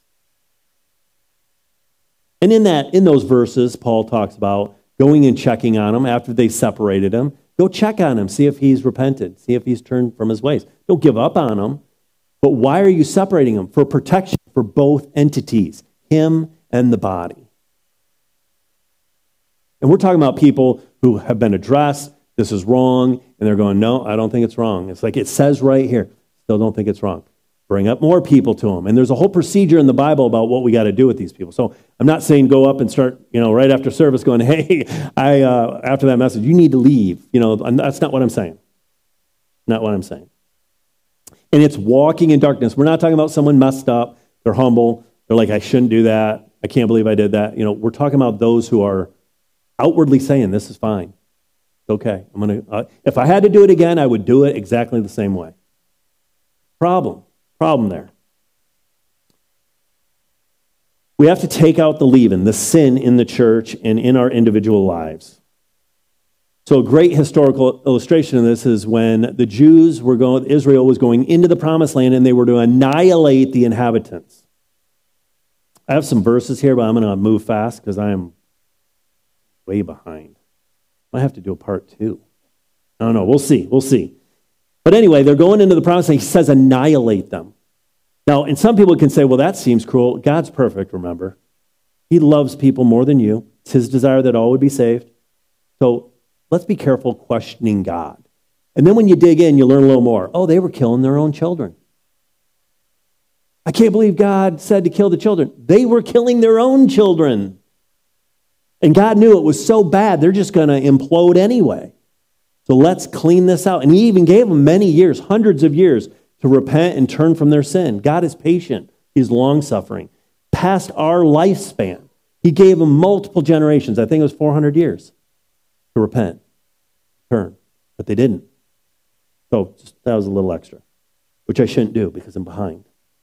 And in that, in those verses, Paul talks about going and checking on him after they separated him. Go check on him, see if he's repented, see if he's turned from his ways. Don't give up on him. But why are you separating him? For protection for both entities, him and the body. And we're talking about people who have been addressed, this is wrong, and they're going, no, I don't think it's wrong. It's like it says right here, still don't think it's wrong. Bring up more people to them. And there's a whole procedure in the Bible about what we got to do with these people. So I'm not saying go up and start, you know, right after service going, hey, I uh, after that message, you need to leave. You know, that's not what I'm saying. Not what I'm saying. And it's walking in darkness. We're not talking about someone messed up. They're humble. They're like, I shouldn't do that. I can't believe I did that. You know, we're talking about those who are outwardly saying this is fine. It's okay. I'm gonna. Uh, if I had to do it again, I would do it exactly the same way. Problem. Problem there. We have to take out the leaven, the sin in the church and in our individual lives. So a great historical illustration of this is when the Jews were going, Israel was going into the promised land and they were to annihilate the inhabitants. I have some verses here, but I'm going to move fast because I am way behind. I have to do a part two. I don't know. We'll see. We'll see. But anyway, they're going into the promised land. He says annihilate them. Now, and some people can say, well, that seems cruel. God's perfect, remember. He loves people more than you. It's his desire that all would be saved. So let's be careful questioning God. And then when you dig in, you learn a little more. Oh, they were killing their own children. I can't believe God said to kill the children. They were killing their own children. And God knew it was so bad, they're just going to implode anyway. So let's clean this out. And he even gave them many years, hundreds of years, to repent and turn from their sin. God is patient. He's long-suffering. Past our lifespan, he gave them multiple generations. I think it was four hundred years to repent, turn. But they didn't. So just, that was a little extra, which I shouldn't do because I'm behind.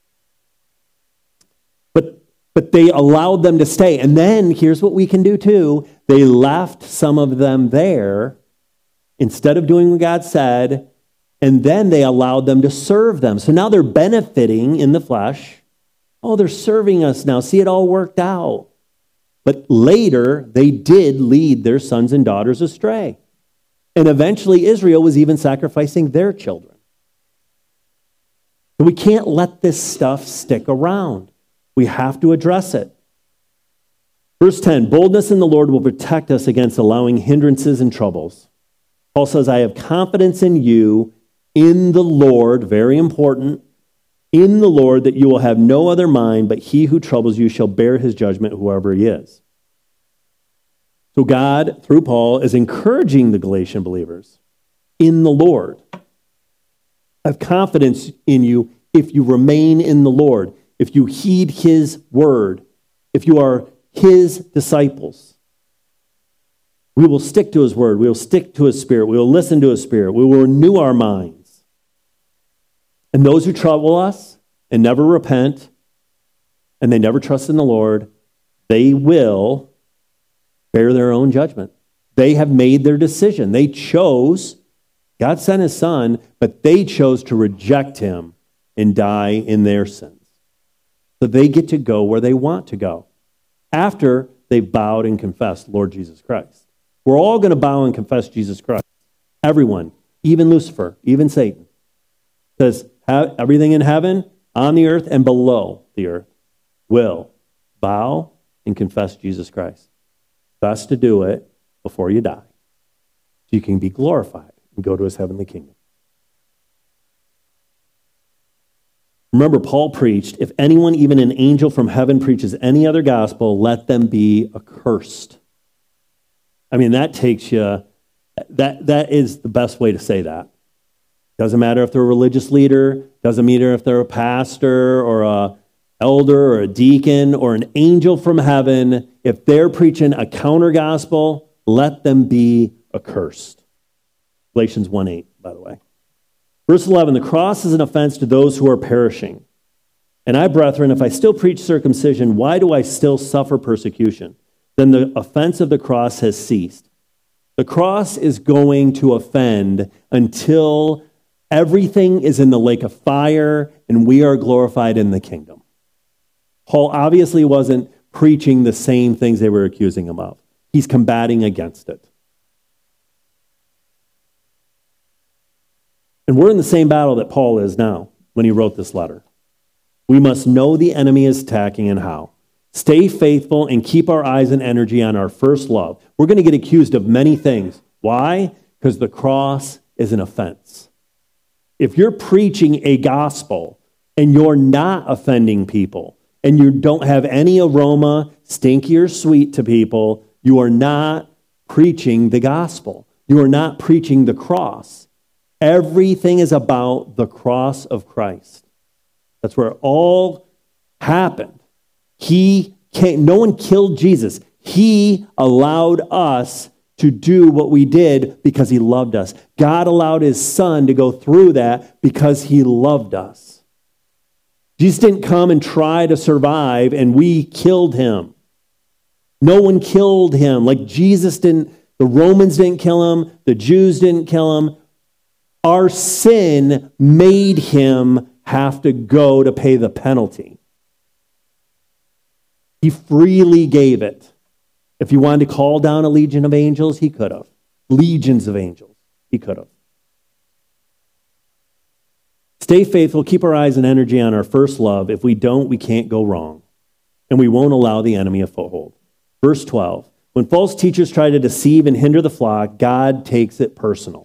But, but they allowed them to stay. And then here's what we can do too. They left some of them there instead of doing what God said And then they allowed them to serve them. So now they're benefiting in the flesh. Oh, they're serving us now. See, it all worked out. But later, they did lead their sons and daughters astray. And eventually, Israel was even sacrificing their children. So we can't let this stuff stick around. We have to address it. Verse ten, boldness in the Lord will protect us against allowing hindrances and troubles. Paul says, I have confidence in you, in the Lord, very important, in the Lord, that you will have no other mind, but he who troubles you shall bear his judgment, whoever he is. So God, through Paul, is encouraging the Galatian believers in the Lord. I have confidence in you if you remain in the Lord, if you heed his word, if you are his disciples. We will stick to his word. We will stick to his spirit. We will listen to his spirit. We will renew our minds. And those who trouble us and never repent, and they never trust in the Lord, they will bear their own judgment. They have made their decision. They chose, God sent his son, but they chose to reject him and die in their sins. So they get to go where they want to go after they've bowed and confessed Lord Jesus Christ. We're all going to bow and confess Jesus Christ. Everyone, even Lucifer, even Satan. Says everything in heaven, on the earth, and below the earth will bow and confess Jesus Christ. Best to do it before you die, so you can be glorified and go to his heavenly kingdom. Remember, Paul preached, if anyone, even an angel from heaven, preaches any other gospel, let them be accursed. I mean, that takes you, that, that is the best way to say that. Doesn't matter if they're a religious leader, doesn't matter if they're a pastor or a elder or a deacon or an angel from heaven. If they're preaching a counter gospel, let them be accursed. Galatians one eight, by the way. Verse eleven, the cross is an offense to those who are perishing. And I, brethren, if I still preach circumcision, why do I still suffer persecution? Then the offense of the cross has ceased. The cross is going to offend until everything is in the lake of fire and we are glorified in the kingdom. Paul obviously wasn't preaching the same things they were accusing him of. He's combating against it. And we're in the same battle that Paul is now when he wrote this letter. We must know the enemy is attacking and how. Stay faithful and keep our eyes and energy on our first love. We're going to get accused of many things. Why? Because the cross is an offense. If you're preaching a gospel and you're not offending people and you don't have any aroma, stinky or sweet to people, you are not preaching the gospel. You are not preaching the cross. Everything is about the cross of Christ. That's where it all happened. He came, no one killed Jesus. He allowed us to do what we did because he loved us. God allowed his son to go through that because he loved us. Jesus didn't come and try to survive and we killed him. No one killed him. Like Jesus didn't, the Romans didn't kill him, the Jews didn't kill him. Our sin made him have to go to pay the penalty. He freely gave it. If he wanted to call down a legion of angels, he could have. Legions of angels, he could have. Stay faithful, keep our eyes and energy on our first love. If we don't, we can't go wrong. And we won't allow the enemy a foothold. Verse twelve, when false teachers try to deceive and hinder the flock, God takes it personal.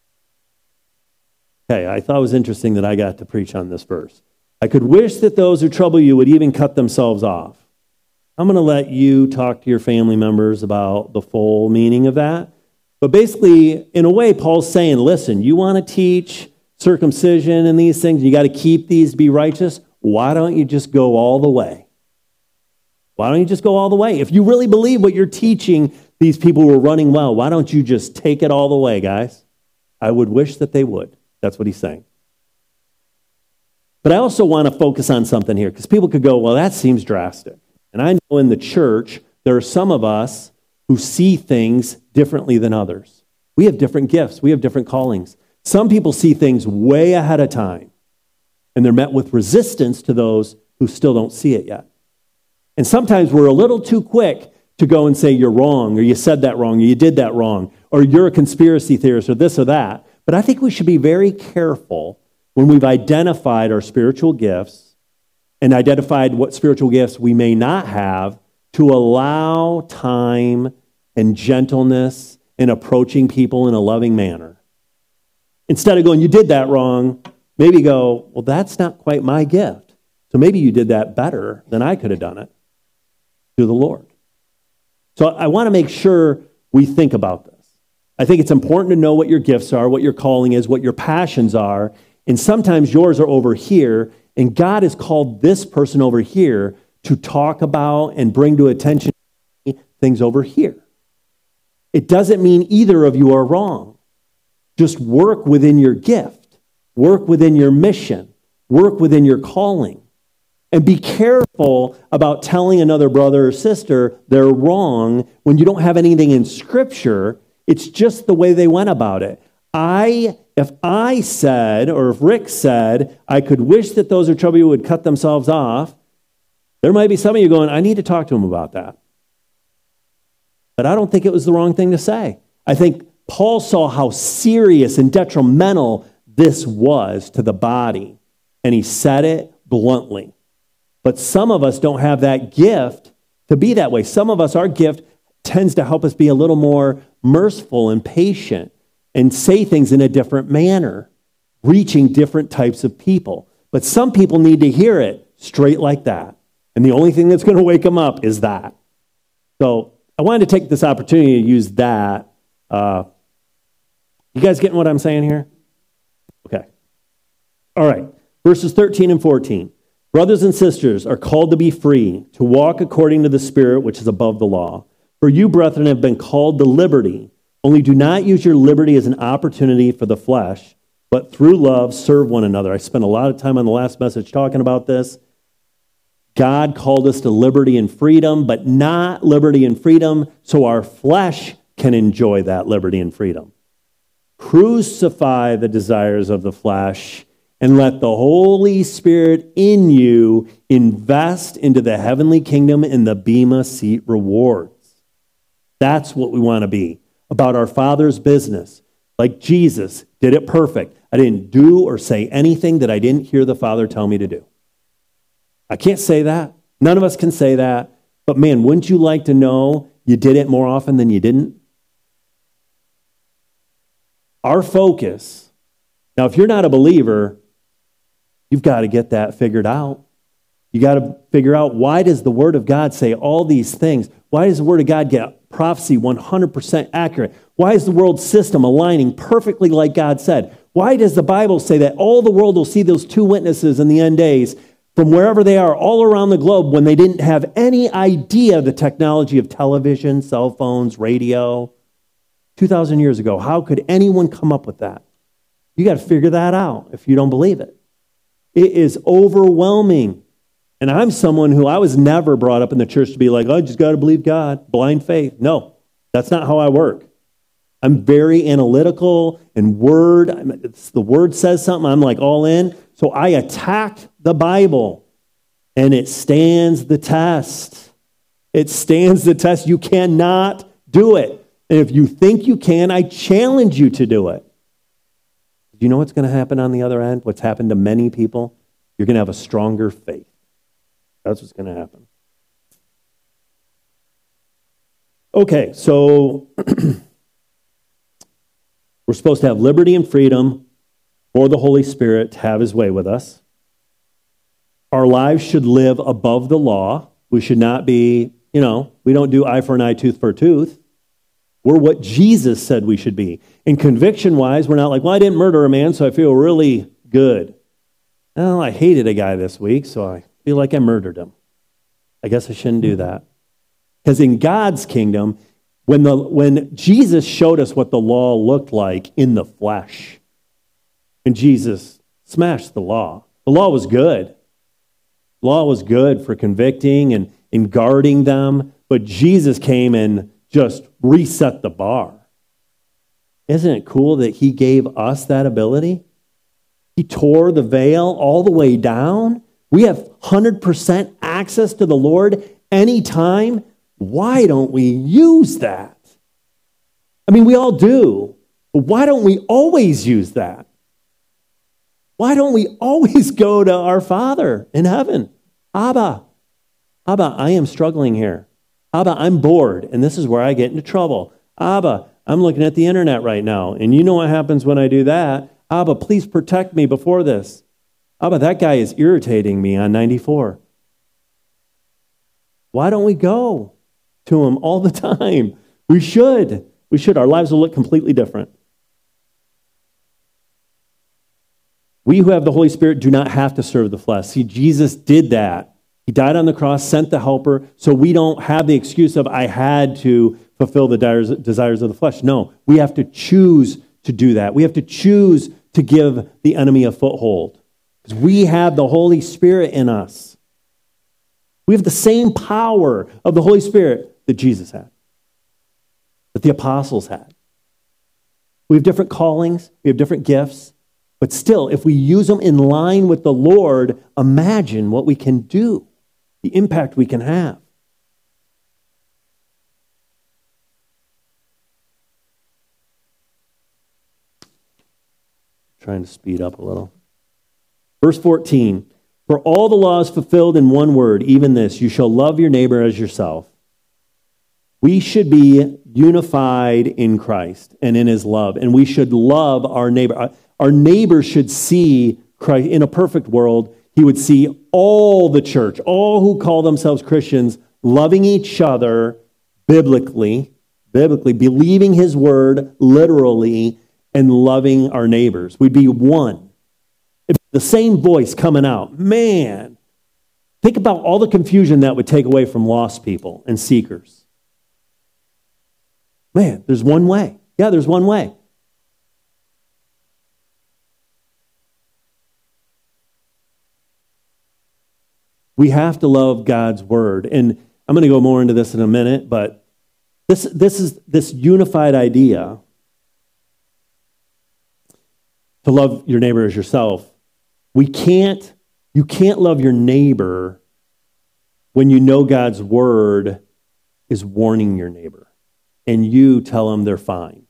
Okay, I thought it was interesting that I got to preach on this verse. I could wish that those who trouble you would even cut themselves off. I'm going to let you talk to your family members about the full meaning of that. But basically, in a way, Paul's saying, listen, you want to teach circumcision and these things, you got to keep these to be righteous, why don't you just go all the way? Why don't you just go all the way? If you really believe what you're teaching these people who are running well, why don't you just take it all the way, guys? I would wish that they would. That's what he's saying. But I also want to focus on something here, because people could go, well, that seems drastic. And I know in the church, there are some of us who see things differently than others. We have different gifts. We have different callings. Some people see things way ahead of time, and they're met with resistance to those who still don't see it yet. And sometimes we're a little too quick to go and say you're wrong, or you said that wrong, or you did that wrong, or you're a conspiracy theorist, or this or that. But I think we should be very careful when we've identified our spiritual gifts and identified what spiritual gifts we may not have, to allow time and gentleness in approaching people in a loving manner. Instead of going, you did that wrong, maybe go, well, that's not quite my gift. So maybe you did that better than I could have done it through the Lord. So I want to make sure we think about this. I think it's important to know what your gifts are, what your calling is, what your passions are. And sometimes yours are over here, and God has called this person over here to talk about and bring to attention things over here. It doesn't mean either of you are wrong. Just work within your gift. Work within your mission. Work within your calling. And be careful about telling another brother or sister they're wrong when you don't have anything in Scripture. It's just the way they went about it. I, if I said, or if Rick said, I could wish that those who trouble you would cut themselves off, there might be some of you going, I need to talk to him about that. But I don't think it was the wrong thing to say. I think Paul saw how serious and detrimental this was to the body, and he said it bluntly. But some of us don't have that gift to be that way. Some of us, our gift tends to help us be a little more merciful and patient and say things in a different manner, reaching different types of people. But some people need to hear it straight like that. And the only thing that's going to wake them up is that. So I wanted to take this opportunity to use that. Uh, you guys getting what I'm saying here? Okay. All right. Verses thirteen and fourteen. Brothers and sisters are called to be free, to walk according to the Spirit which is above the law. For you, brethren, have been called to liberty. Only do not use your liberty as an opportunity for the flesh, but through love serve one another. I spent a lot of time on the last message talking about this. God called us to liberty and freedom, but not liberty and freedom so our flesh can enjoy that liberty and freedom. Crucify the desires of the flesh and let the Holy Spirit in you invest into the heavenly kingdom in the Bema seat rewards. That's what we want to be, about our Father's business. Like Jesus did it perfect. I didn't do or say anything that I didn't hear the Father tell me to do. I can't say that. None of us can say that. But man, wouldn't you like to know you did it more often than you didn't? Our focus, now if you're not a believer, you've got to get that figured out. You got to figure out, why does the Word of God say all these things? Why does the Word of God get prophecy one hundred percent accurate? Why is the world system aligning perfectly like God said? Why does the Bible say that all the world will see those two witnesses in the end days from wherever they are all around the globe when they didn't have any idea of the technology of television, cell phones, radio? two thousand years ago, how could anyone come up with that? You got to figure that out if you don't believe it. It is overwhelming. And I'm someone who, I was never brought up in the church to be like, oh, I just got to believe God, blind faith. No, that's not how I work. I'm very analytical and word. It's, the word says something, I'm like all in. So I attacked the Bible, and it stands the test. It stands the test. You cannot do it. And if you think you can, I challenge you to do it. Do you know what's going to happen on the other end? What's happened to many people? You're going to have a stronger faith. That's what's going to happen. Okay, so we're supposed to have liberty and freedom for the Holy Spirit to have his way with us. Our lives should live above the law. We should not be, you know, we don't do eye for an eye, tooth for a tooth. We're what Jesus said we should be. And conviction-wise, we're not like, well, I didn't murder a man, so I feel really good. Well, I hated a guy this week, so I feel like I murdered him. I guess I shouldn't do that. Because in God's kingdom, when the when Jesus showed us what the law looked like in the flesh, and Jesus smashed the law. The law was good. The law was good for convicting and, and guarding them, but Jesus came and just reset the bar. Isn't it cool that he gave us that ability? He tore the veil all the way down. We have one hundred percent access to the Lord anytime. Why don't we use that? I mean, we all do. But why don't we always use that? Why don't we always go to our Father in heaven? Abba, Abba, I am struggling here. Abba, I'm bored, and this is where I get into trouble. Abba, I'm looking at the internet right now, and you know what happens when I do that. Abba, please protect me before this. Abba, that guy is irritating me on ninety-four. Why don't we go to him all the time? We should. We should. Our lives will look completely different. We who have the Holy Spirit do not have to serve the flesh. See, Jesus did that. He died on the cross, sent the helper, so we don't have the excuse of, I had to fulfill the desires of the flesh. No, we have to choose to do that. We have to choose to give the enemy a foothold. Because we have the Holy Spirit in us. We have the same power of the Holy Spirit that Jesus had, that the apostles had. We have different callings, we have different gifts, but still, if we use them in line with the Lord, imagine what we can do, the impact we can have. Trying to speed up a little. Verse fourteen, for all the law is fulfilled in one word, even this, you shall love your neighbor as yourself. We should be unified in Christ and in his love, and we should love our neighbor. Our neighbor should see Christ. In a perfect world, he would see all the church, all who call themselves Christians, loving each other biblically, biblically, believing his word literally, and loving our neighbors. We'd be one. It'd be the same voice coming out. Man, think about all the confusion that would take away from lost people and seekers. Man, there's one way. Yeah, there's one way. We have to love God's word. And I'm going to go more into this in a minute, but this, this is this unified idea to love your neighbor as yourself. We can't, you can't love your neighbor when you know God's word is warning your neighbor and you tell them they're fine.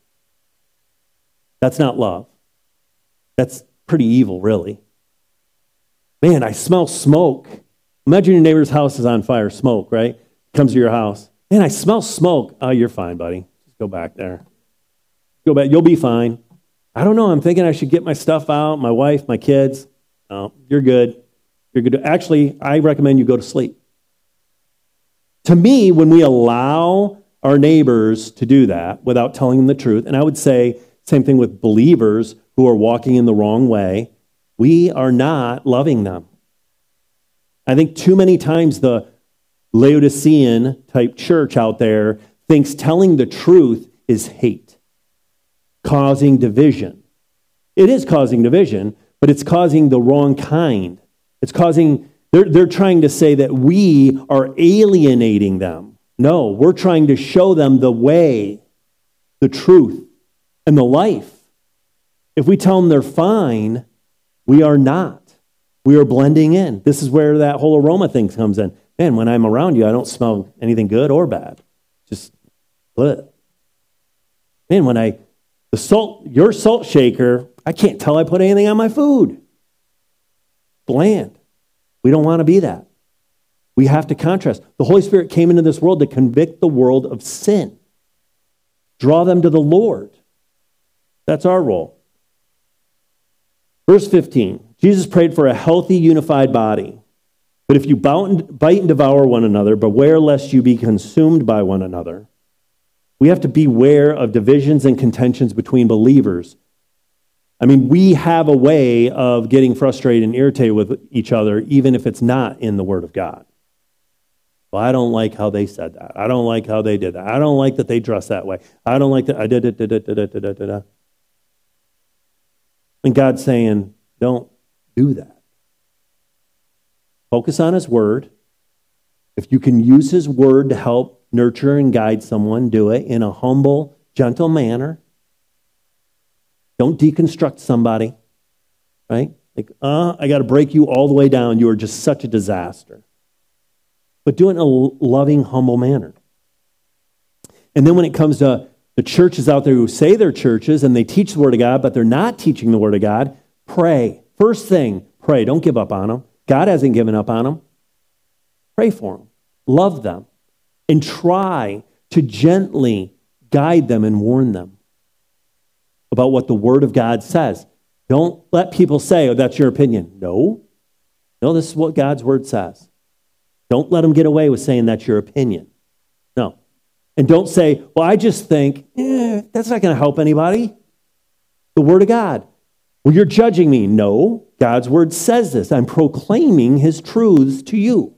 That's not love. That's pretty evil, really. Man, I smell smoke. Imagine your neighbor's house is on fire, smoke, right? Comes to your house. Man, I smell smoke. Oh, you're fine, buddy. Just go back there. Go back. You'll be fine. I don't know. I'm thinking I should get my stuff out, my wife, my kids. No, you're good. You're good. Actually, I recommend you go to sleep. To me, when we allow our neighbors to do that without telling them the truth, and I would say same thing with believers who are walking in the wrong way, we are not loving them. I think too many times the Laodicean type church out there thinks telling the truth is hate, causing division. It is causing division, but it's causing the wrong kind. It's causing, they're, they're trying to say that we are alienating them. No, we're trying to show them the way, the truth, and the life. If we tell them they're fine, we are not. We are blending in. This is where that whole aroma thing comes in. Man, when I'm around you, I don't smell anything good or bad. Just, bleh. Man, when I, the salt, your salt shaker, I can't tell I put anything on my food. Bland. We don't want to be that. We have to contrast. The Holy Spirit came into this world to convict the world of sin. Draw them to the Lord. That's our role. Verse fifteen. Jesus prayed for a healthy, unified body. But if you bite and devour one another, beware lest you be consumed by one another. We have to beware of divisions and contentions between believers. I mean, we have a way of getting frustrated and irritated with each other, even if it's not in the Word of God. Well, I don't like how they said that. I don't like how they did that. I don't like that they dress that way. I don't like that. I did it. Da, da, da, da, da, da, da. And God's saying, don't do that. Focus on his word. If you can use his word to help nurture and guide someone, do it in a humble, gentle manner. Don't deconstruct somebody, right? Like, uh, I got to break you all the way down. You are just such a disaster. But do it in a loving, humble manner. And then when it comes to the churches out there who say they're churches and they teach the Word of God, but they're not teaching the Word of God, pray. First thing, pray. Don't give up on them. God hasn't given up on them. Pray for them. Love them. And try to gently guide them and warn them about what the Word of God says. Don't let people say, oh, that's your opinion. No. No, this is what God's Word says. Don't let them get away with saying that's your opinion. No. And don't say, well, I just think, eh, that's not going to help anybody. The Word of God. Well, you're judging me. No, God's Word says this. I'm proclaiming His truths to you.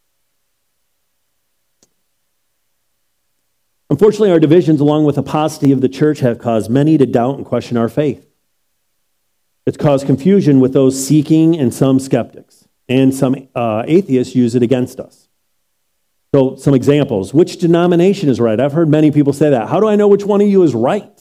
Unfortunately, our divisions, along with apostasy of the church, have caused many to doubt and question our faith. It's caused confusion with those seeking and some skeptics. And some uh, atheists use it against us. So some examples. Which denomination is right? I've heard many people say that. How do I know which one of you is right?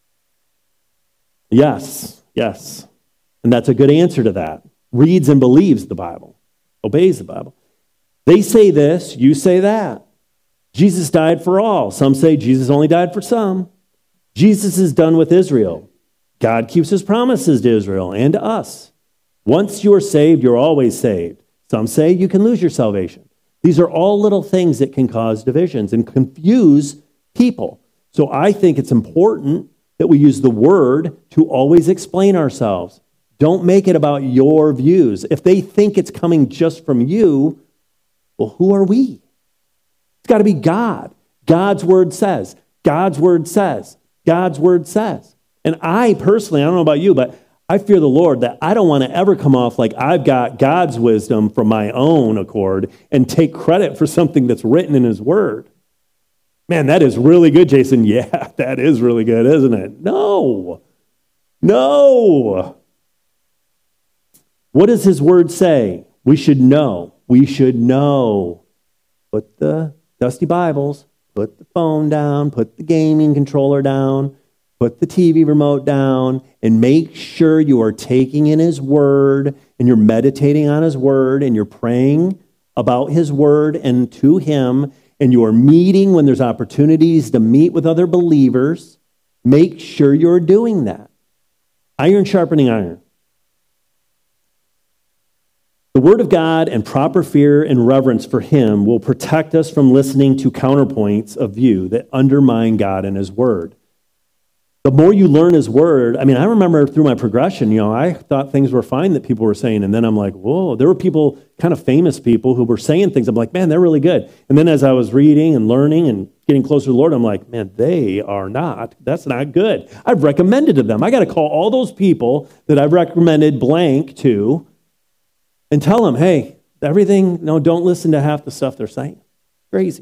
Yes, yes. And that's a good answer to that. Reads and believes the Bible. Obeys the Bible. They say this, you say that. Jesus died for all. Some say Jesus only died for some. Jesus is done with Israel. God keeps His promises to Israel and to us. Once you are saved, you're always saved. Some say you can lose your salvation. These are all little things that can cause divisions and confuse people. So I think it's important that we use the Word to always explain ourselves. Don't make it about your views. If they think it's coming just from you, well, who are we? It's got to be God. God's Word says. God's Word says. God's Word says. And I personally, I don't know about you, but I fear the Lord that I don't want to ever come off like I've got God's wisdom from my own accord and take credit for something that's written in His Word. Man, that is really good, Jason. Yeah, that is really good, isn't it? No. No. What does His Word say? We should know. We should know. Put the dusty Bibles, put the phone down, put the gaming controller down, put the T V remote down, and make sure you are taking in His Word and you're meditating on His Word and you're praying about His Word and to Him, and you are meeting when there's opportunities to meet with other believers. Make sure you're doing that. Iron sharpening iron. The Word of God and proper fear and reverence for Him will protect us from listening to counterpoints of view that undermine God and His Word. The more you learn His Word, I mean, I remember through my progression, you know, I thought things were fine that people were saying, and then I'm like, whoa, there were people, kind of famous people, who were saying things. I'm like, man, they're really good. And then as I was reading and learning and getting closer to the Lord, I'm like, man, they are not. That's not good. I've recommended to them. I got to call all those people that I've recommended blank to and tell them, hey, everything, no, don't listen to half the stuff they're saying. Crazy.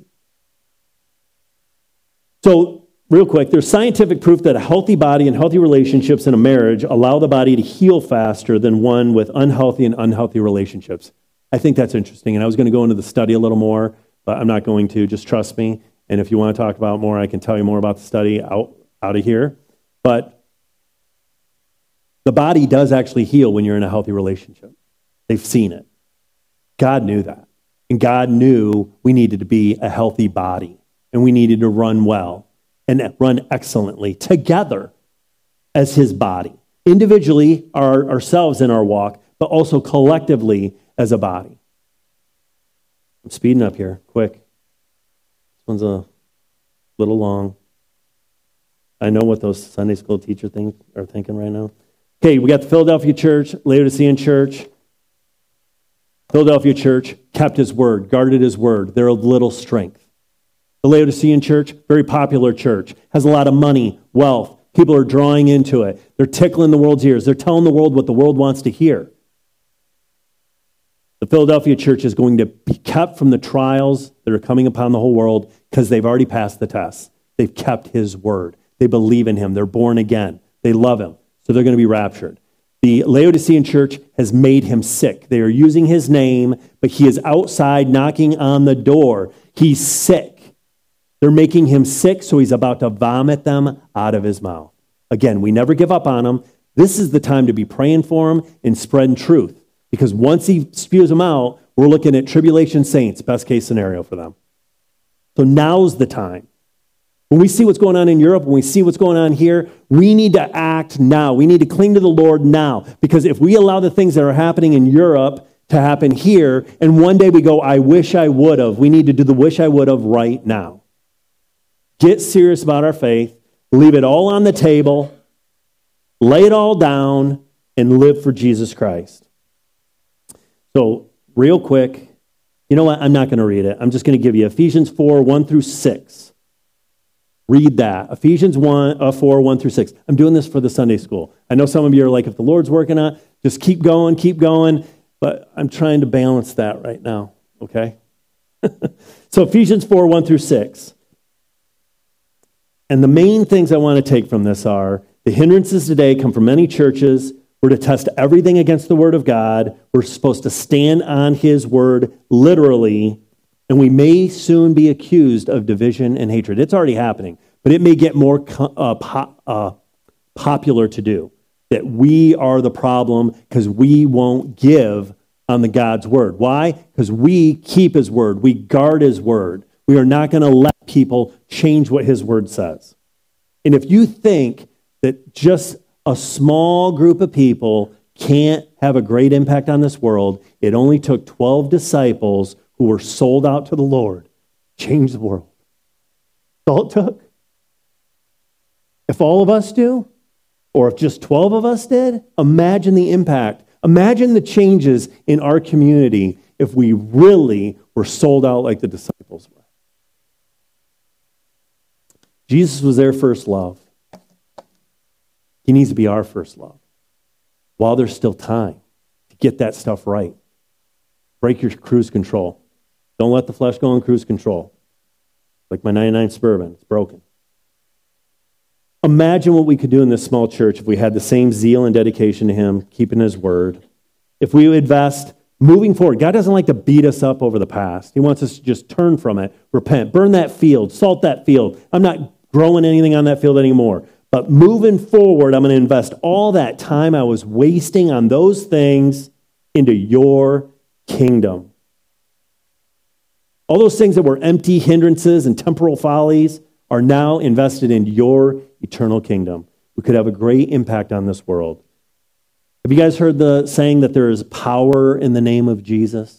So, real quick, there's scientific proof that a healthy body and healthy relationships in a marriage allow the body to heal faster than one with unhealthy and unhealthy relationships. I think that's interesting, and I was going to go into the study a little more, but I'm not going to. Just trust me, and if you want to talk about more, I can tell you more about the study out, out of here. But the body does actually heal when you're in a healthy relationship. They've seen it. God knew that, and God knew we needed to be a healthy body, and we needed to run well and run excellently together as His body. Individually, our, ourselves in our walk, but also collectively as a body. I'm speeding up here, quick. This one's a little long. I know what those Sunday school teacher things are thinking right now. Okay, we got the Philadelphia church, Laodicean church. Philadelphia church kept His Word, guarded His Word. They're a little strength. The Laodicean church, very popular church, has a lot of money, wealth. People are drawing into it. They're tickling the world's ears. They're telling the world what the world wants to hear. The Philadelphia church is going to be kept from the trials that are coming upon the whole world because they've already passed the test. They've kept His Word. They believe in Him. They're born again. They love Him. So they're going to be raptured. The Laodicean church has made him sick. They are using his name, but he is outside knocking on the door. He's sick. They're making him sick, so he's about to vomit them out of his mouth. Again, we never give up on them. This is the time to be praying for them and spreading truth. Because once he spews them out, we're looking at tribulation saints, best case scenario for them. So now's the time. When we see what's going on in Europe, when we see what's going on here, we need to act now. We need to cling to the Lord now. Because if we allow the things that are happening in Europe to happen here, and one day we go, I wish I would have, we need to do the wish I would have right now. Get serious about our faith. Leave it all on the table. Lay it all down and live for Jesus Christ. So, real quick, you know what? I'm not going to read it. I'm just going to give you Ephesians four, one through six. Read that. Ephesians one, uh, four, one through six. I'm doing this for the Sunday school. I know some of you are like, if the Lord's working on it, just keep going, keep going. But I'm trying to balance that right now, okay? So Ephesians four, one through six. And the main things I want to take from this are, the hindrances today come from many churches. We're to test everything against the Word of God. We're supposed to stand on His Word literally, and we may soon be accused of division and hatred. It's already happening, but it may get more uh, po- uh, popular to do. That we are the problem because we won't give on the God's Word. Why? Because we keep His Word. We guard His Word. We are not going to let people change what His Word says. And if you think that just a small group of people can't have a great impact on this world, it only took twelve disciples who were sold out to the Lord to change the world. That's all it took. If all of us do, or if just twelve of us did, imagine the impact. Imagine the changes in our community if we really were sold out like the disciples were. Jesus was their first love. He needs to be our first love. While there's still time to get that stuff right. Break your cruise control. Don't let the flesh go on cruise control. Like my ninety-nine Suburban, it's broken. Imagine what we could do in this small church if we had the same zeal and dedication to Him, keeping His Word. If we would invest moving forward. God doesn't like to beat us up over the past. He wants us to just turn from it, repent, burn that field, salt that field. I'm not growing anything on that field anymore. But moving forward, I'm going to invest all that time I was wasting on those things into your kingdom. All those things that were empty hindrances and temporal follies are now invested in your eternal kingdom. We could have a great impact on this world. Have you guys heard the saying that there is power in the name of Jesus?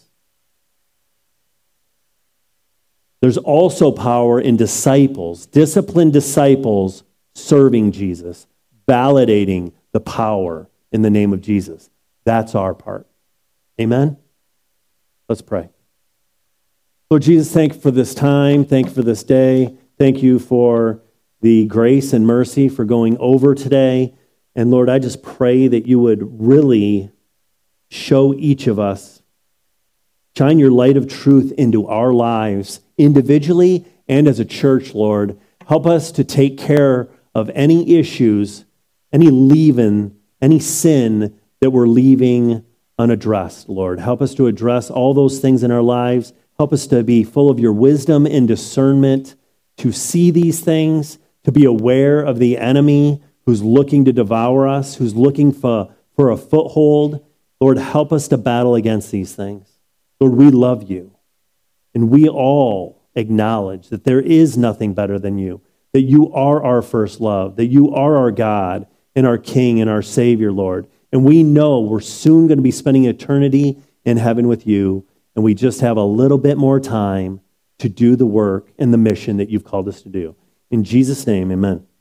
There's also power in disciples, disciplined disciples serving Jesus, validating the power in the name of Jesus. That's our part. Amen? Let's pray. Lord Jesus, thank you for this time. Thank you for this day. Thank you for the grace and mercy for going over today. And Lord, I just pray that you would really show each of us, shine your light of truth into our lives, individually and as a church, Lord. Help us to take care of any issues, any leaven, any sin that we're leaving unaddressed, Lord. Help us to address all those things in our lives. Help us to be full of your wisdom and discernment, to see these things, to be aware of the enemy who's looking to devour us, who's looking for, for a foothold. Lord, help us to battle against these things. Lord, we love you, and we all acknowledge that there is nothing better than you, that you are our first love, that you are our God and our King and our Savior, Lord. And we know we're soon going to be spending eternity in heaven with you, and we just have a little bit more time to do the work and the mission that you've called us to do. In Jesus' name, amen.